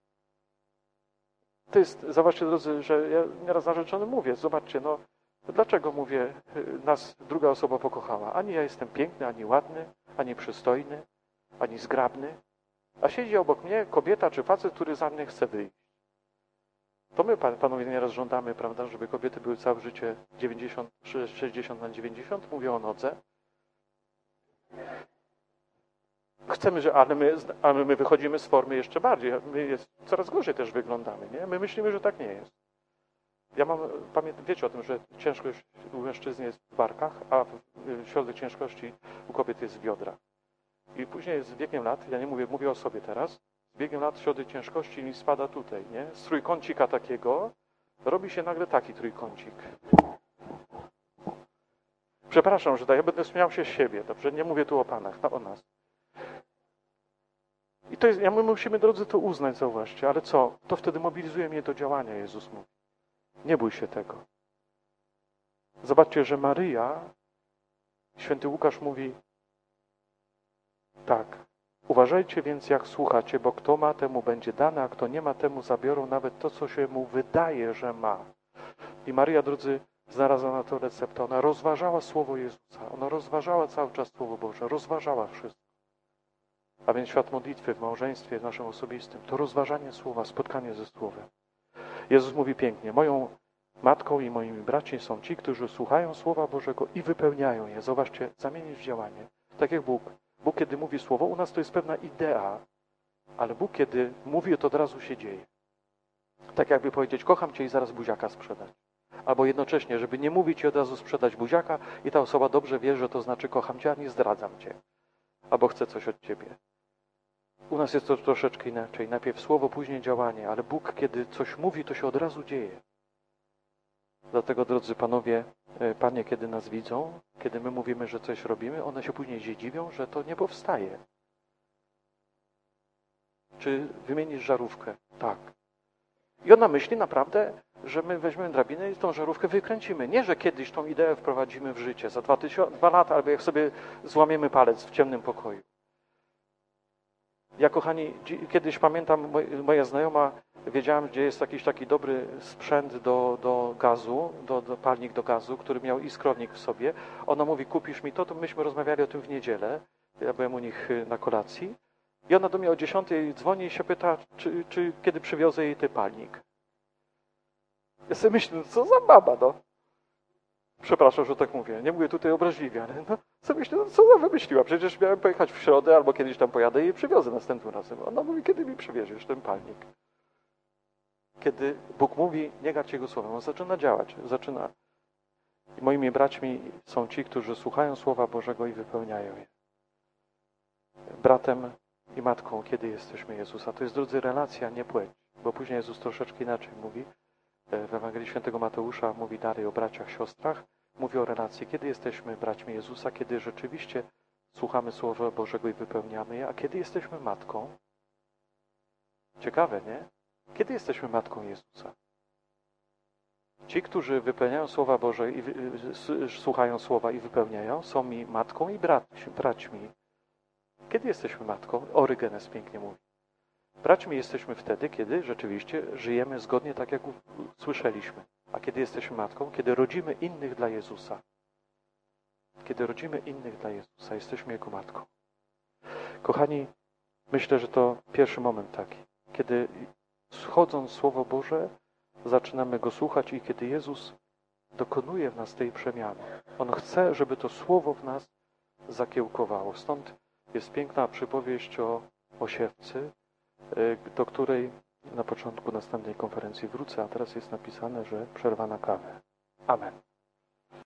To jest, zobaczcie drodzy, że ja nieraz narzeczonym mówię, zobaczcie, no dlaczego mówię, nas druga osoba pokochała? Ani ja jestem piękny, ani ładny, ani przystojny, ani zgrabny, a siedzi obok mnie kobieta czy facet, który za mnie chce wyjść. To my, panowie, nieraz żądamy, prawda, żeby kobiety były całe życie dziewięćdziesiąt, sześćdziesiąt na dziewięćdziesiąt, mówię o nodze. Chcemy, że, ale my, ale my wychodzimy z formy jeszcze bardziej. My jest, coraz gorzej też wyglądamy, nie? My myślimy, że tak nie jest. Ja mam, pamiętam, wiecie o tym, że ciężkość u mężczyzny jest w barkach, a środek ciężkości u kobiet jest w biodrach. I później z biegiem lat, ja nie mówię, mówię o sobie teraz, z biegiem lat środek ciężkości mi spada tutaj, nie? Z trójkącika takiego robi się nagle taki trójkącik. Przepraszam, że tak, ja będę śmiał się z siebie, dobrze? Nie mówię tu o panach, no o nas. I to jest, ja my musimy, drodzy, to uznać, zauważcie, ale co? To wtedy mobilizuje mnie do działania, Jezus mówi. Nie bój się tego. Zobaczcie, że Maryja, święty Łukasz mówi tak, uważajcie więc, jak słuchacie, bo kto ma, temu będzie dane, a kto nie ma, temu zabiorą nawet to, co się mu wydaje, że ma. I Maryja, drodzy, znalazła na to receptę. Ona rozważała Słowo Jezusa. Ona rozważała cały czas Słowo Boże. Rozważała wszystko. A więc świat modlitwy w małżeństwie naszym osobistym to rozważanie Słowa, spotkanie ze Słowem. Jezus mówi pięknie, moją matką i moimi braćmi są ci, którzy słuchają Słowa Bożego i wypełniają je. Zobaczcie, zamienić w działanie. Tak jak Bóg. Bóg, kiedy mówi Słowo, u nas to jest pewna idea, ale Bóg, kiedy mówi, to od razu się dzieje. Tak jakby powiedzieć, kocham Cię i zaraz buziaka sprzedać. Albo jednocześnie, żeby nie mówić i od razu sprzedać buziaka i ta osoba dobrze wie, że to znaczy kocham Cię, a nie zdradzam Cię. Albo chcę coś od Ciebie. U nas jest to troszeczkę inaczej. Najpierw słowo, później działanie, ale Bóg, kiedy coś mówi, to się od razu dzieje. Dlatego, drodzy panowie, panie, kiedy nas widzą, kiedy my mówimy, że coś robimy, one się później dziwią, że to nie powstaje. Czy wymienisz żarówkę? Tak. I ona myśli naprawdę, że my weźmiemy drabinę i tą żarówkę wykręcimy. Nie, że kiedyś tą ideę wprowadzimy w życie, za dwa, tysiące, dwa lata, albo jak sobie złamiemy palec w ciemnym pokoju. Ja, kochani, kiedyś pamiętam, moja znajoma, wiedziałam, gdzie jest jakiś taki dobry sprzęt do, do gazu, do, do palnik do gazu, który miał iskrownik w sobie. Ona mówi, kupisz mi to, to myśmy rozmawiali o tym w niedzielę. Ja byłem u nich na kolacji. I ona do mnie o dziesiątej dzwoni i się pyta, czy, czy kiedy przywiozę jej ten palnik. Ja sobie myślę, co za baba, no. Przepraszam, że tak mówię. Nie mówię tutaj obraźliwie, ale no, co myślę, no, co za wymyśliła? Przecież miałem pojechać w środę albo kiedyś tam pojadę i przywiozę następnym razem. Ona mówi, kiedy mi przywieziesz ten palnik? Kiedy Bóg mówi, nie garć Jego słowem, on zaczyna działać, zaczyna. I moimi braćmi są ci, którzy słuchają Słowa Bożego i wypełniają je. Bratem i matką, kiedy jesteśmy Jezusa. To jest, drodzy, relacja, nie płeć. Bo później Jezus troszeczkę inaczej mówi. W Ewangelii Świętego Mateusza mówi dalej o braciach, siostrach. Mówi o relacji, kiedy jesteśmy braćmi Jezusa, kiedy rzeczywiście słuchamy Słowa Bożego i wypełniamy je, a kiedy jesteśmy matką. Ciekawe, nie? Kiedy jesteśmy matką Jezusa? Ci, którzy wypełniają Słowa Boże i słuchają Słowa i wypełniają, są mi matką i braćmi. Kiedy jesteśmy matką? Orygenes pięknie mówi. Braćmi jesteśmy wtedy, kiedy rzeczywiście żyjemy zgodnie tak, jak słyszeliśmy. A kiedy jesteśmy matką? Kiedy rodzimy innych dla Jezusa. Kiedy rodzimy innych dla Jezusa, jesteśmy Jego matką. Kochani, myślę, że to pierwszy moment taki. Kiedy schodząc Słowo Boże, zaczynamy Go słuchać i kiedy Jezus dokonuje w nas tej przemiany. On chce, żeby to Słowo w nas zakiełkowało. Stąd jest piękna przypowieść o, o siewcy, do której na początku następnej konferencji wrócę, a teraz jest napisane, że przerwa na kawę. Amen.